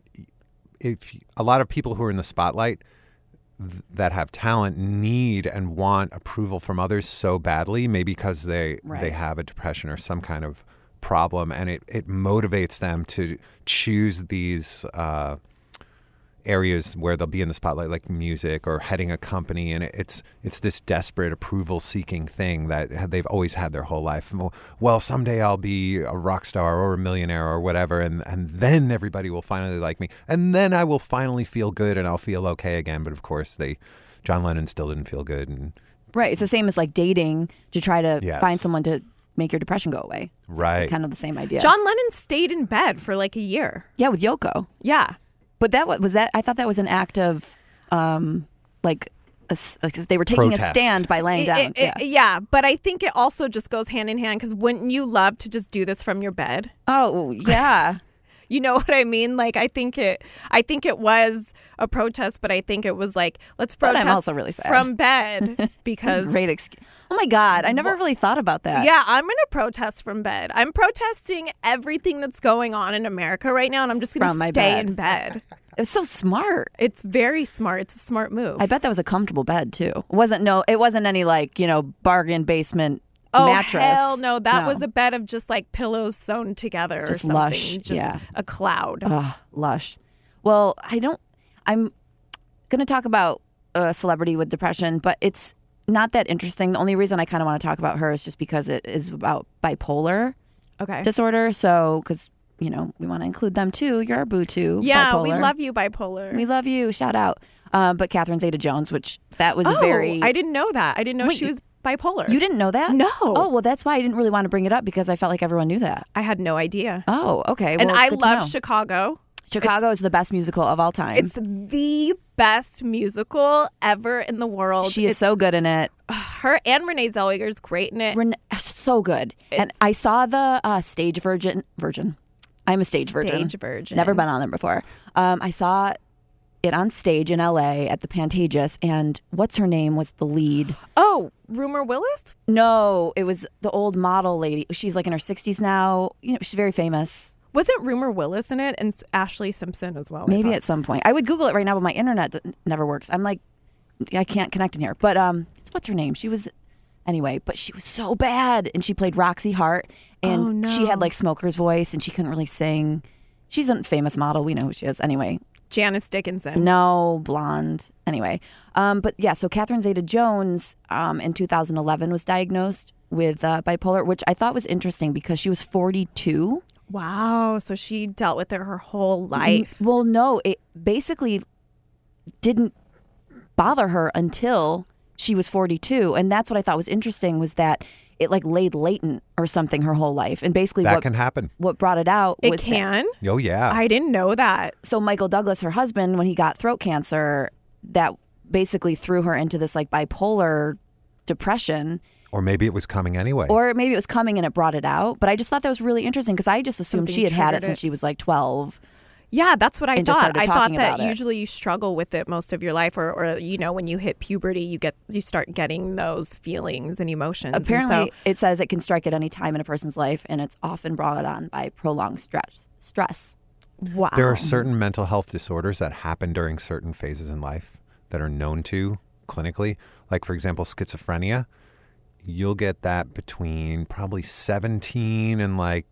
if a lot of people who are in the spotlight th- that have talent need and want approval from others so badly, maybe because they Right. they have a depression or some kind of problem, and it, it motivates them to choose these uh, areas where they'll be in the spotlight, like music or heading a company, and it, it's it's this desperate approval-seeking thing that they've always had their whole life. Well, someday I'll be a rock star or a millionaire or whatever, and, and then everybody will finally like me, and then I will finally feel good and I'll feel okay again. But of course, they John Lennon still didn't feel good, and Right. It's the same as like dating to try to Yes. find someone to make your depression go away. right. Kind of the same idea. John Lennon stayed in bed for like a year. Yeah, with Yoko. Yeah. But that wa- was that. I thought that was an act of, um, like, a s like they were taking Protest. a stand by laying It- down. it- it- yeah. yeah, but I think it also just goes hand in hand because wouldn't you love to just do this from your bed? Oh yeah. You know what I mean? Like I think it I think it was a protest, but I think it was like let's But I'm protest also really sad. from bed because Great excuse. Oh my God! I never really thought about that. yeah, I'm going to protest from bed. I'm protesting everything that's going on in America right now and I'm just going From my to stay bed. in bed. It's so smart. It's very smart. It's a smart move. I bet that was a comfortable bed too. It wasn't no. It wasn't any like you know bargain basement Oh mattress. hell no! That No. was a bed of just like pillows sewn together, Just or something. lush, Just yeah. a cloud. Ugh, lush. Well, I don't. I'm going to talk about a celebrity with depression, but it's not that interesting. The only reason I kind of want to talk about her is just because it is about bipolar Okay. disorder. So, because you know we want to include them too. You're our boo too. yeah, bipolar. we love you, bipolar. We love you. Shout out. Um, but Catherine Zeta-Jones, which that was oh, very. I didn't know that. I didn't know Wait, she was bipolar. You didn't know that? No. Oh well, that's why I didn't really want to bring it up because I felt like everyone knew that. I had no idea. Oh, okay. and well, I good to love know. Chicago. Chicago is the best musical of all time. It's the best musical ever in the world. She is It's- so good in it. her and Renee Zellweger is great in it. Ren- so good. And I saw the uh, stage virgin. Virgin. I'm a stage virgin. Stage virgin. Never been on there before. Um, I saw it on stage in L A at the Pantages, and what's her name was the lead. Oh, Rumor Willis? No, it was the old model lady. She's like in her sixties now. You know, she's very famous. Wasn't Rumor Willis in it and S- Ashley Simpson as well? I Maybe thought. at some point. I would Google it right now, but my internet d- never works. I'm like, I can't connect in here. But um, it's, what's her name? She was, anyway, but she was so bad. And she played Roxy Hart. And Oh, no. she had like smoker's voice and she couldn't really sing. She's a famous model. We know who she is. Anyway, Janice Dickinson. no, blonde. Anyway, um, but yeah, so Catherine Zeta-Jones um, in two thousand eleven was diagnosed with uh, bipolar, which I thought was interesting because she was forty-two. Wow. So she dealt with it her whole life. Well, no, it basically didn't bother her until she was forty-two. And that's what I thought was interesting was that it like laid latent or something her whole life. And basically That what, can happen. what brought it out It was that- can. Oh, yeah. I didn't know that. so Michael Douglas, her husband, when he got throat cancer, that basically threw her into this like bipolar depression. Or maybe it was coming anyway. Or maybe it was coming and it brought it out. But I just thought that was really interesting because I just assumed Something she had had it triggered since it. she was like twelve. Yeah, that's what I And just thought. started I thought talking that about it. usually you struggle with it most of your life, or, or you know, when you hit puberty, you get you start getting those feelings and emotions. And Apparently, so- it says it can strike at any time in a person's life, and it's often brought on by prolonged stress. Stress. wow. There are certain mental health disorders that happen during certain phases in life that are known to clinically. Like, for example, schizophrenia. You'll get that between probably seventeen and like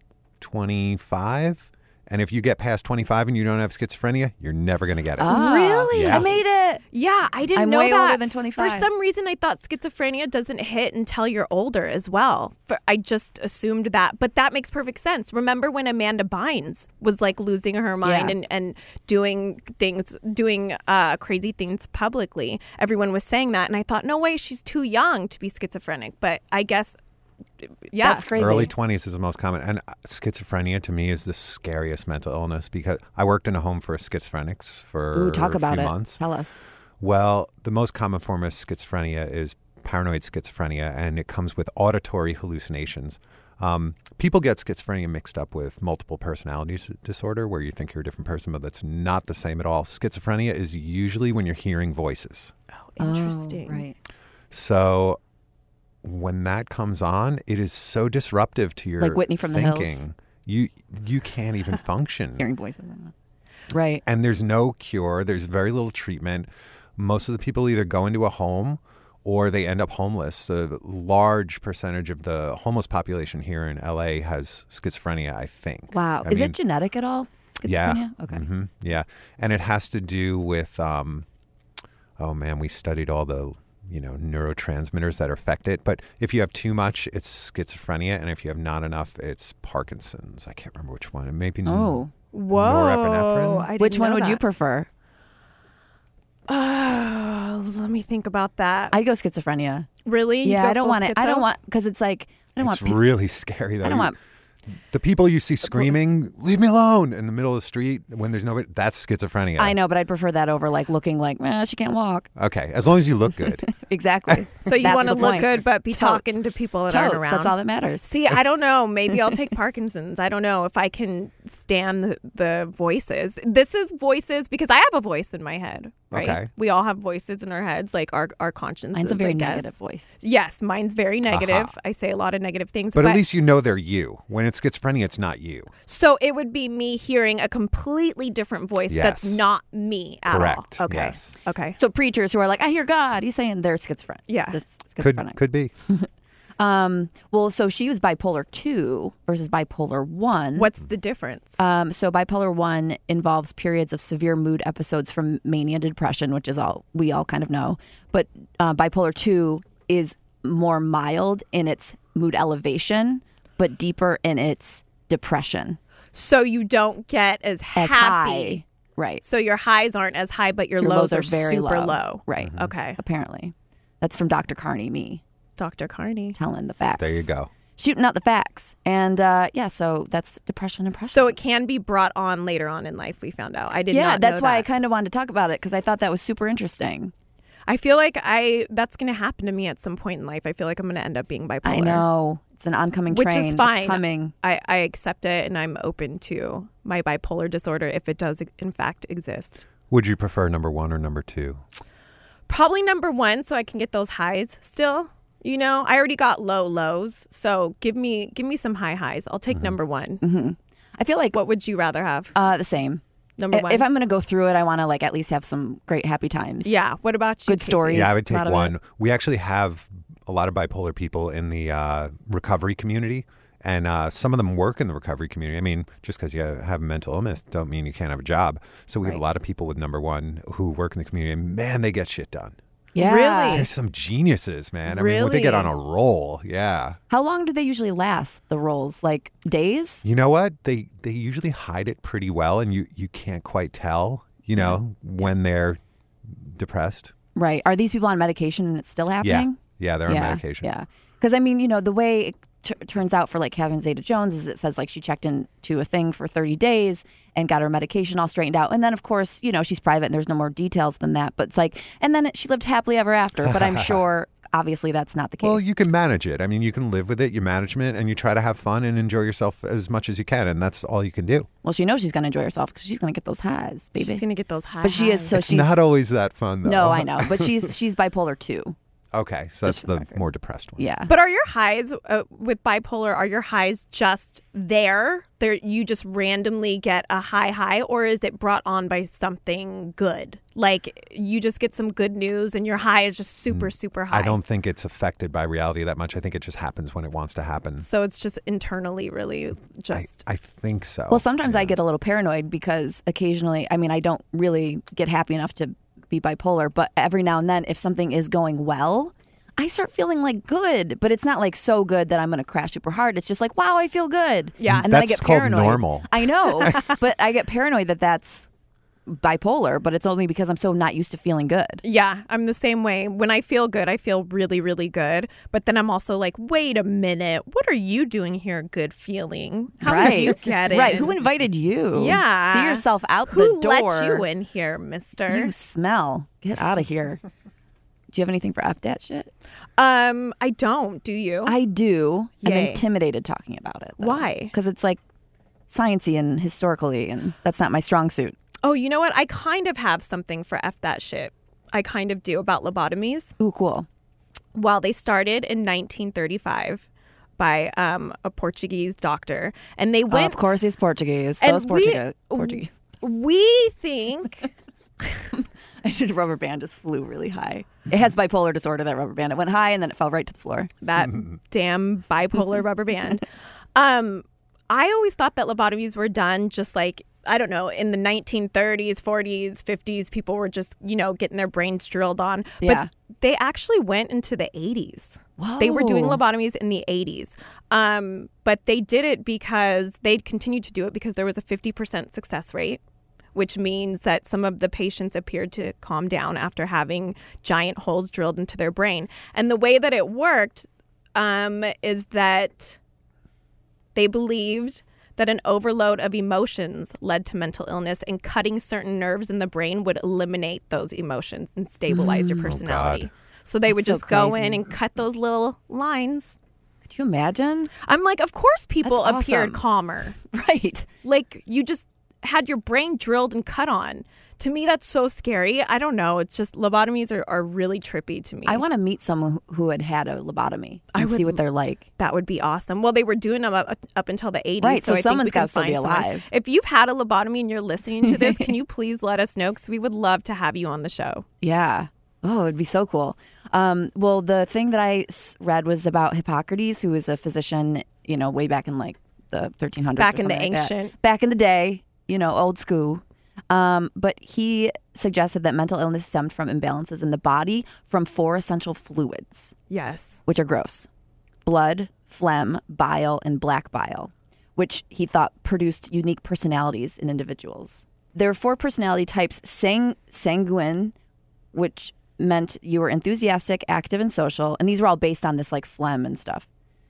twenty-five. And if you get past twenty-five and you don't have schizophrenia, you're never going to get it. Ah, Really? Yeah. I made it. Yeah, I didn't I'm know way that. older than twenty-five. For some reason, I thought schizophrenia doesn't hit until you're older as well. For, I just assumed that, but that makes perfect sense. Remember when Amanda Bynes was like losing her mind Yeah. and, and doing things, doing uh, crazy things publicly? Everyone was saying that, and I thought, no way, she's too young to be schizophrenic. But I guess yeah. That's crazy. Early twenties is the most common. And uh, schizophrenia to me is the scariest mental illness because I worked in a home for schizophrenics for Ooh, talk a about few it. months. Tell us. Well, the most common form of schizophrenia is paranoid schizophrenia, and it comes with auditory hallucinations. Um, people get schizophrenia mixed up with multiple personalities disorder, where you think you're a different person, but that's not the same at all. Schizophrenia is usually when you're hearing voices. Oh, interesting. Oh, right. So when that comes on, it is so disruptive to your Like Whitney from the thinking. Hills. You you can't even function. Hearing voices. Right. And there's no cure. There's very little treatment. Most of the people either go into a home or they end up homeless. A large percentage of the homeless population here in L A has schizophrenia, I think. Wow. I Is mean, it genetic at all? Yeah. Schizophrenia? Okay. hmm Yeah. And it has to do with, um, oh man, we studied all the, you know, neurotransmitters that affect it. But if you have too much, it's schizophrenia. And if you have not enough, it's Parkinson's. I can't remember which one. Maybe Oh. Whoa. norepinephrine. I didn't Which one know would you that. prefer? Oh, let me think about that. I'd go schizophrenia. Really? You Yeah, go I don't full want it. I don't schizo? want, because it's like, I don't It's want pe- really scary, though. I don't want The people you see screaming, leave me alone, in the middle of the street when there's nobody, that's schizophrenia. I know, but I'd prefer that over like looking like, eh, she can't walk. Okay, as long as you look good. Exactly. So you That's want to the look point. good, but be Totes. talking to people that aren't Totes, around. that's all that matters. See, I don't know. Maybe I'll take Parkinson's. I don't know if I can stand the, the voices. This is voices because I have a voice in my head, right? Okay. We all have voices in our heads, like our, our consciences. Mine's a very I guess. negative voice. Yes, mine's very negative. Aha. I say a lot of negative things. But at least you know they're you. When it's schizophrenia, it's not you. So it would be me hearing a completely different voice that's Yes. not me at Correct. all. Okay. Yes. Okay. So preachers who are like, I hear God, he's saying they're schizophrenic. Yeah. It's Could schizophrenic. could be. Um, well, so she was bipolar two versus bipolar one. What's the difference? Um, so bipolar one involves periods of severe mood episodes from mania to depression, which is all we all kind of know. But uh, bipolar two is more mild in its mood elevation, but deeper in its depression. So you don't get as, As happy. high, right? So your highs aren't as high, but your, Your lows, lows are are very super low. low. Right. Okay. Apparently, that's from Doctor Carney. Me Doctor Carney. telling the facts. There you go. Shooting out the facts, and uh, yeah, so that's depression and depression. So it can be brought on later on in life, we found out. I did yeah, not know that's why I that. kind of wanted to talk about it because I thought that was super interesting. I feel like I that's going to happen to me at some point in life. I feel like I'm going to end up being bipolar. I know it's an oncoming Which train. is It's fine. coming. I, I accept it, and I'm open to my bipolar disorder if it does, in fact, exist. Would you prefer number one or number two? Probably number one, so I can get those highs still. You know, I already got low lows, so give me give me some high highs. I'll take number one. hmm I feel like What would you rather have? uh, the same. Number I- one. If I'm going to go through it, I want to like at least have some great happy times. yeah. What about you? Good Casey? stories. Yeah, I would a lot take of one. it. We actually have a lot of bipolar people in the uh, recovery community, and uh, some of them work in the recovery community. I mean, just because you have a mental illness don't mean you can't have a job. So we have Right. a lot of people with number one who work in the community, and man, they get shit done. Yeah. Really? They're some geniuses, man. I mean, they get on a roll. Yeah. How long do they usually last? The roles, like days? You know what? They they usually hide it pretty well, and you, you can't quite tell, you know, when they're depressed. Right. Are these people on medication and it's still happening? Yeah, they're on yeah. medication. Yeah. Because I mean, you know, the way it t- turns out for like Catherine Zeta-Jones is it says like she checked into a thing for thirty days and got her medication all straightened out. And then, of course, you know, she's private and there's no more details than that. But it's like, and then it, she lived happily ever after. But I'm sure, obviously, that's not the case. Well, you can manage it. I mean, you can live with it, you manage it, and you try to have fun and enjoy yourself as much as you can. And that's all you can do. Well, she knows she's going to enjoy herself because she's going to get those highs, baby. She's gonna get those high. But she is, highs. so It's she's. not always that fun, though. No, I know. But she's she's bipolar too. Okay, so that's Just for the the record. more depressed one. Yeah. But are your highs uh, with bipolar? Are your highs just there? There, you just randomly get a high high, or is it brought on by something good? Like you just get some good news, and your high is just super super high. I don't think it's affected by reality that much. I think it just happens when it wants to happen. So it's just internally, really, I, just. I think so. Well, sometimes I Yeah. get a little paranoid because occasionally, I mean, I don't really get happy enough to be bipolar, but every now and then, if something is going well, I start feeling like good, but it's not like so good that I'm going to crash super hard. It's just like, wow, I feel good. Yeah. And then I That's get called paranoid. normal. I know, but I get paranoid that that's bipolar, but it's only because I'm so not used to feeling good. Yeah, I'm the same way. When I feel good, I feel really, really good. But then I'm also like, wait a minute. What are you doing here, good feeling? How right. did you get in? Right. Who invited you? Yeah. See yourself out Who the door. let you in here, mister? You smell. Get out of here. Do you have anything for F dat shit? Um, I don't. Do you? I do. I'm Yay. intimidated talking about it. Though. Why? Because it's like sciencey and historically, and that's not my strong suit. Oh, you know what? I kind of have something for F that shit. I kind of do about lobotomies. Ooh, cool. Well, they started in nineteen thirty-five by um, a Portuguese doctor, and they Oh, went. of course, he's Portuguese. and Those we- Portuguese. Portuguese. We think. I did rubber band just flew really high. It has bipolar disorder, that rubber band. It went high and then it fell right to the floor. That damn bipolar rubber band. Um, I always thought that lobotomies were done just like, I don't know, in the nineteen thirties, forties, fifties, people were just, you know, getting their brains drilled on. Yeah. But they actually went into the eighties. Whoa. They were doing lobotomies in the eighties. Um, but they did it because they'd continued to do it because there was a fifty percent success rate, which means that some of the patients appeared to calm down after having giant holes drilled into their brain. And the way that it worked um, is that they believed that an overload of emotions led to mental illness, and cutting certain nerves in the brain would eliminate those emotions and stabilize your personality. God. So they would That's so just go crazy. in and cut those little lines. Could you imagine? I'm like, of course people That's appeared awesome. calmer. Right. Like, you just had your brain drilled and cut on. To me, that's so scary. I don't know. It's just lobotomies are, are really trippy to me. I want to meet someone who- who had had a lobotomy I and would see what they're like. That would be awesome. Well, they were doing them up, up until the eighties. Right, so I think someone's we can gotta still find be someone. alive. If you've had a lobotomy and you're listening to this, can you please let us know? Because we would love to have you on the show. Yeah. Oh, it'd be so cool. Um, well, the thing that I s- read was about Hippocrates, who was a physician, you know, way back in like the thirteen hundreds. Back or in the something like that. ancient. Back in the day, you know, old school. Um, but he suggested that mental illness stemmed from imbalances in the body from four essential fluids, Yes. which are gross: blood, phlegm, bile, and black bile, which he thought produced unique personalities in individuals. There are four personality types: sang- sanguine, which meant you were enthusiastic, active, and social. And these were all based on this like phlegm and stuff.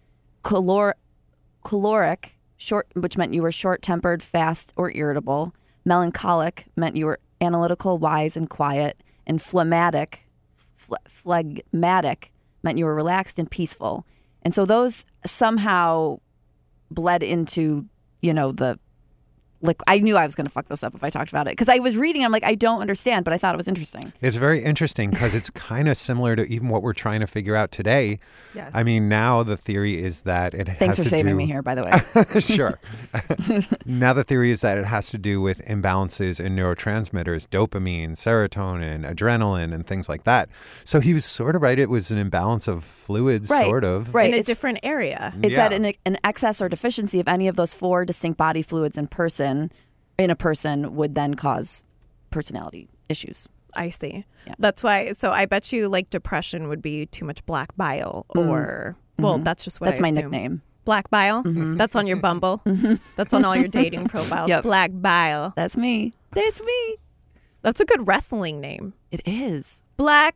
Calor- caloric, short, which meant you were short-tempered, fast, or irritable. Melancholic meant you were analytical, wise, and quiet. And phlegmatic, phle- phlegmatic meant you were relaxed and peaceful. And so those somehow bled into, you know, the like. I knew I was going to fuck this up if I talked about it because I was reading. I'm like, I don't understand, but I thought it was interesting. It's very interesting because it's kind of similar to even what we're trying to figure out today. Yes. I mean, now the theory is that it Thanks has for to saving do... me here, by the way. Sure. Now the theory is that it has to do with imbalances in neurotransmitters, dopamine, serotonin, adrenaline, and things like that. So he was sort of right. It was an imbalance of fluids, Right, sort of. right. in a it's- different area. It said Yeah. an, an excess or deficiency of any of those four distinct body fluids in person, in a person, would then cause personality issues. I see. Yeah. That's why. So I bet you like depression would be too much black bile, or well, that's just what That's I my assume. nickname. Black bile. That's on your Bumble. That's on all your dating profiles. Yep. Black bile. That's me. That's me. That's a good wrestling name. It is. Black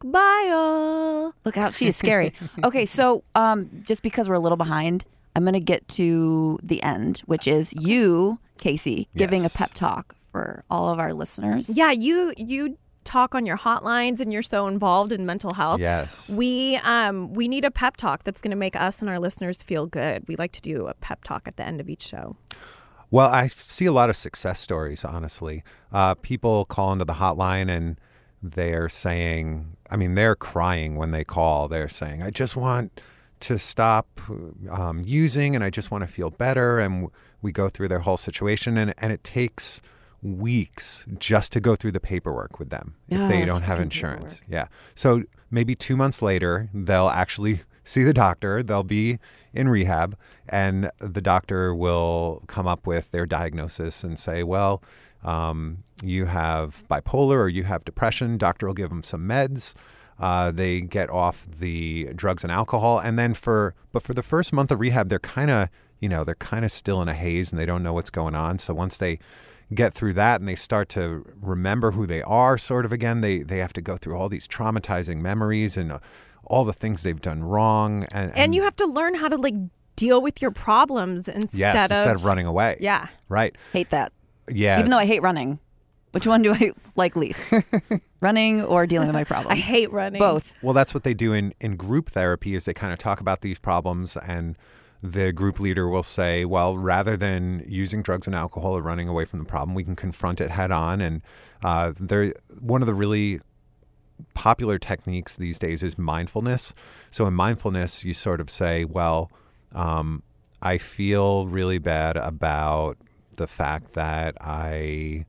bile. Look out, she is scary. Okay, so um, just because we're a little behind, I'm going to get to the end, which is you, Casey, giving Yes. a pep talk for all of our listeners. Yeah, you you talk on your hotlines and you're so involved in mental health. Yes. We um we need a pep talk that's going to make us and our listeners feel good. We like to do a pep talk at the end of each show. Well, I see a lot of success stories, honestly. Uh, people call into the hotline and they're saying, I mean, they're crying when they call. They're saying, I just want to stop um, using and I just want to feel better. And we go through their whole situation and, and it takes weeks just to go through the paperwork with them if Yeah, they that's don't have freaking insurance. Yeah. So maybe two months later, they'll actually see the doctor. They'll be in rehab and the doctor will come up with their diagnosis and say, well, um, you have bipolar or you have depression. Doctor will give them some meds. Uh, they get off the drugs and alcohol. And then for, but for the first month of rehab, they're kind of, you know, they're kind of still in a haze and they don't know what's going on. So once they get through that and they start to remember who they are sort of again, they they have to go through all these traumatizing memories and uh, all the things they've done wrong. And, and, And you have to learn how to like deal with your problems instead yes, of instead of running away. Yeah. Right. Hate that. Yeah. Even though I hate running. Which one do I like least? Running or dealing with my problems? I hate running. Both. Well, that's what they do in, in group therapy is they kind of talk about these problems and the group leader will say, well, rather than using drugs and alcohol or running away from the problem, we can confront it head on. And uh, they're, one of the really popular techniques these days is mindfulness. So in mindfulness, you sort of say, well, um, I feel really bad about the fact that I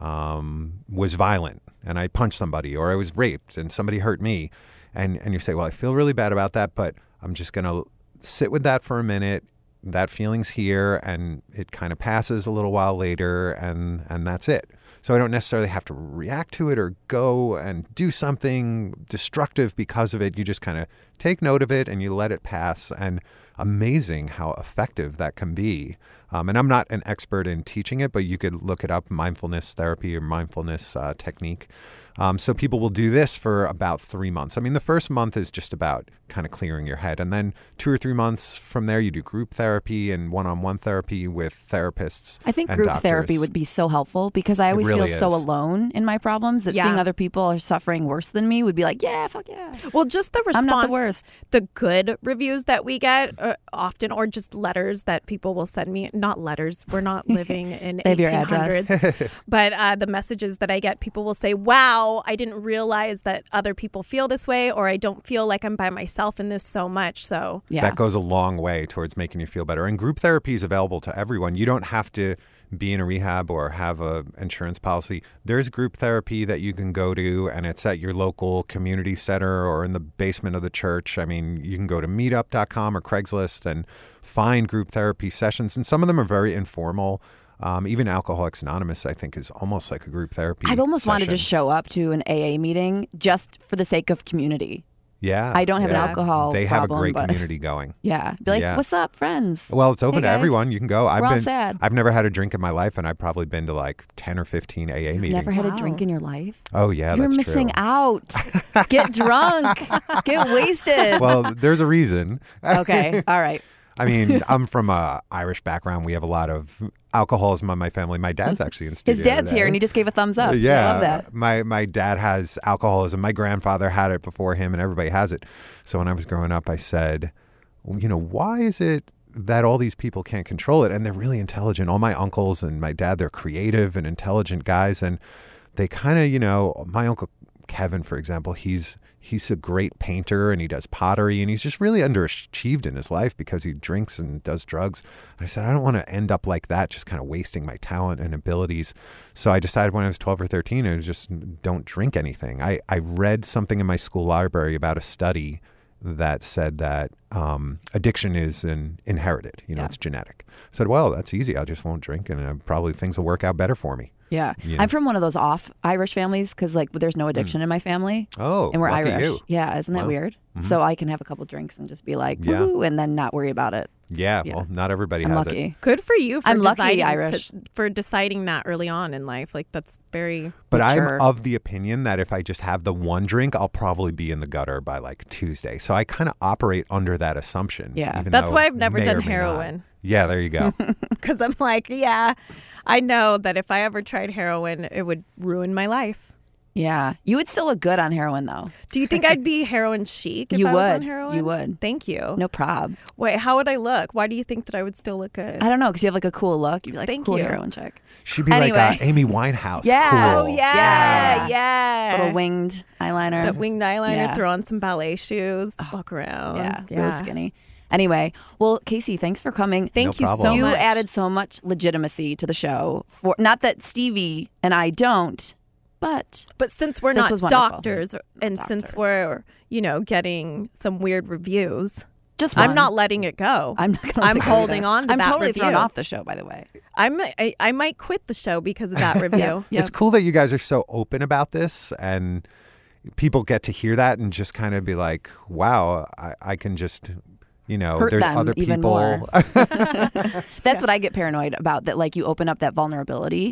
um, was violent and I punched somebody or I was raped and somebody hurt me. And, and you say, well, I feel really bad about that, but I'm just going to sit with that for a minute. That feeling's here and it kind of passes a little while later and, and that's it. So I don't necessarily have to react to it or go and do something destructive because of it. You just kind of take note of it and you let it pass. And amazing how effective that can be. Um, and I'm not an expert in teaching it, but you could look it up, mindfulness therapy or mindfulness uh, technique. Um, so people will do this for about three months. I mean, the first month is just about kind of clearing your head. And then two or three months from there, you do group therapy and one-on-one therapy with therapists. I think and group doctors. therapy would be so helpful because I always really feel so is. alone in my problems that Yeah. seeing other people are suffering worse than me would be like, yeah, fuck yeah. Well, just the response, I'm not the worst. the good reviews that we get uh, often, or just letters that people will send me. Not letters. We're not living in They have your eighteen hundreds. But uh, the messages that I get, people will say, wow, I didn't realize that other people feel this way, or I don't feel like I'm by myself in this so much. So Yeah. That goes a long way towards making you feel better. And group therapy is available to everyone. You don't have to be in a rehab or have a insurance policy. There's group therapy that you can go to, and it's at your local community center or in the basement of the church. I mean, you can go to meetup dot com or Craigslist and find group therapy sessions. And some of them are very informal. Um, even Alcoholics Anonymous, I think, is almost like a group therapy I've almost wanted to session. just show up to an A A meeting just for the sake of community. Yeah. I don't have yeah. an alcohol They have problem, a great but- community going. Yeah. Be like, Yeah. what's up, friends? Well, it's open Hey, to guys. everyone. You can go. I've We're all been sad. I've never had a drink in my life, and I've probably been to like ten or fifteen A A meetings. Never had Wow. a drink in your life? Oh yeah, You're that's missing true. out. Get drunk. Get wasted. Well, there's a reason. Okay. All right. I mean, I'm from a Irish background. We have a lot of alcoholism in my family. My dad's actually in studio His dad's today. here, and he just gave a thumbs up. Yeah, I love that. My my dad has alcoholism. My grandfather had it before him, and everybody has it. So when I was growing up, I said, well, you know, why is it that all these people can't control it? And they're really intelligent. All my uncles and my dad, they're creative and intelligent guys, and they kind of, you know, my uncle Kevin, for example, he's he's a great painter and he does pottery and he's just really underachieved in his life because he drinks and does drugs. And I said, I don't want to end up like that, just kind of wasting my talent and abilities. So I decided when I was twelve or thirteen, I was just don't drink anything. I, I read something in my school library about a study that said that um, addiction is an inherited, you know, Yeah. it's genetic. I said, well, that's easy. I just won't drink and uh, probably things will work out better for me. Yeah. You know. I'm from one of those off Irish families because, like, there's no addiction in my family. Oh, And we're lucky Irish. you. Yeah. Isn't that Wow. weird? So I can have a couple drinks and just be like, Yeah. woo, and then not worry about it. Yeah, Yeah. well, not everybody I'm has lucky. it. good for you. For I'm lucky deciding Irish. to, for deciding that early on in life. Like that's very. But Mature. I'm of the opinion that if I just have the one drink, I'll probably be in the gutter by like Tuesday. So I kind of operate under that assumption. Yeah. even That's though why I've never may done or may not. heroin. Yeah, there you go. Because I'm like, yeah, I know that if I ever tried heroin, it would ruin my life. Yeah. You would still look good on heroin, though. Do you think I'd be heroin chic if You I was on would. heroin? You would. Thank you. No prob. Wait, how would I look? Why do you think that I would still look good? I don't know because you have like a cool look. You'd be like, Thank cool you. heroin chick. She'd be Anyway. like uh, Amy Winehouse. Yeah. Cool. Oh, yeah. Yeah. Yeah. Little winged eyeliner. That winged eyeliner, Yeah. throw on some ballet shoes, walk around. Yeah, really skinny. Anyway, well, Casey, thanks for coming. Thank No you problem. so you much. added so much legitimacy to the show. For not that Stevie and I don't, but But since we're This not was wonderful. doctors, and since Doctors. we're, you know, getting some weird reviews, just I'm one. not letting it go. I'm not. Gonna I'm let it go holding either. on to I'm that totally review. thrown off the show, by the way. I'm, I, I might quit the show because of that review. Yep. It's cool that you guys are so open about this and people get to hear that and just kind of be like, wow, I, I can just, you know, Hurt there's them other even people. more. That's what I get paranoid about. That like you open up that vulnerability,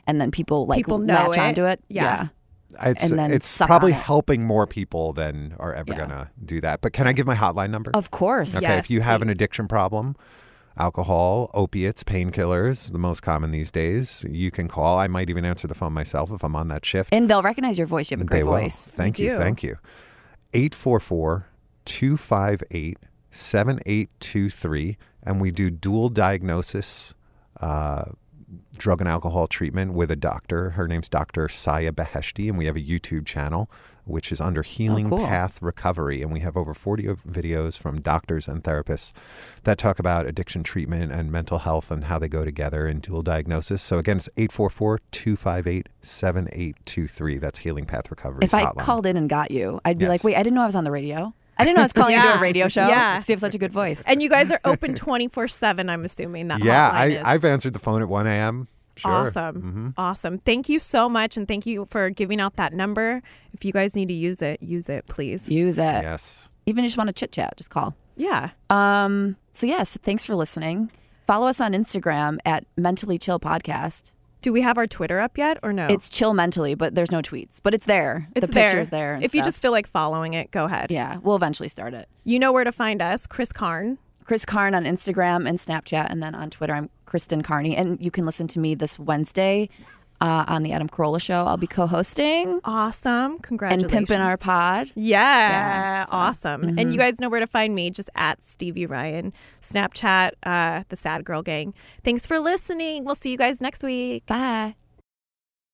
and then people like People know latch it. onto it. Yeah. It's, And then it's suck probably on it. helping more people than are ever Yeah. going to do that. But can I give my hotline number? Of course. Okay, Yes, if you have an please. addiction problem, alcohol, opiates, painkillers, the most common these days, you can call. I might even answer the phone myself if I'm on that shift. And they'll recognize your voice. You have a great They will. voice. Thank You you. do. Thank you. eight four four, two five eight, seven eight two three. And we do dual diagnosis uh, drug and alcohol treatment with a doctor. Her name's Doctor Saya Beheshti, and we have a YouTube channel which is under Healing cool. Path Recovery. And we have over forty of videos from doctors and therapists that talk about addiction treatment and mental health and how they go together in dual diagnosis. So again, it's eight four four, two five eight, seven eight two three. That's Healing Path Recovery. If I hotline. called in and got you, I'd be Yes. like, wait, I didn't know I was on the radio. I didn't know I was calling you to Yeah. a radio show. Yeah. Because you have such a good voice. And you guys are open twenty-four seven, I'm assuming that Yeah, hotline I, is. I've answered the phone at one a.m. Sure. Awesome. Mhm. Awesome. Thank you so much. And thank you for giving out that number. If you guys need to use it, use it, please. Use it. Yes. Even if you just want to chit chat, just call. Yeah. Um. So yes, thanks for listening. Follow us on Instagram at Mentally Chill Podcast. Do we have our Twitter up yet or no? It's chill mentally, but there's no tweets. But it's there. It's the there. picture's there. and If you stuff. just feel like following it, go ahead. yeah, we'll eventually start it. You know where to find us. Chris Karn. Chris Karn on Instagram and Snapchat, and then on Twitter, I'm Kristen Carney. And you can listen to me this Wednesday uh, on the Adam Carolla Show. I'll be co-hosting Awesome. Congratulations. and pimping our pod. Yeah, Yeah, so- awesome. And you guys know where to find me, just at Stevie Ryan, Snapchat, uh, the Sad Girl Gang. Thanks for listening. We'll see you guys next week. Bye.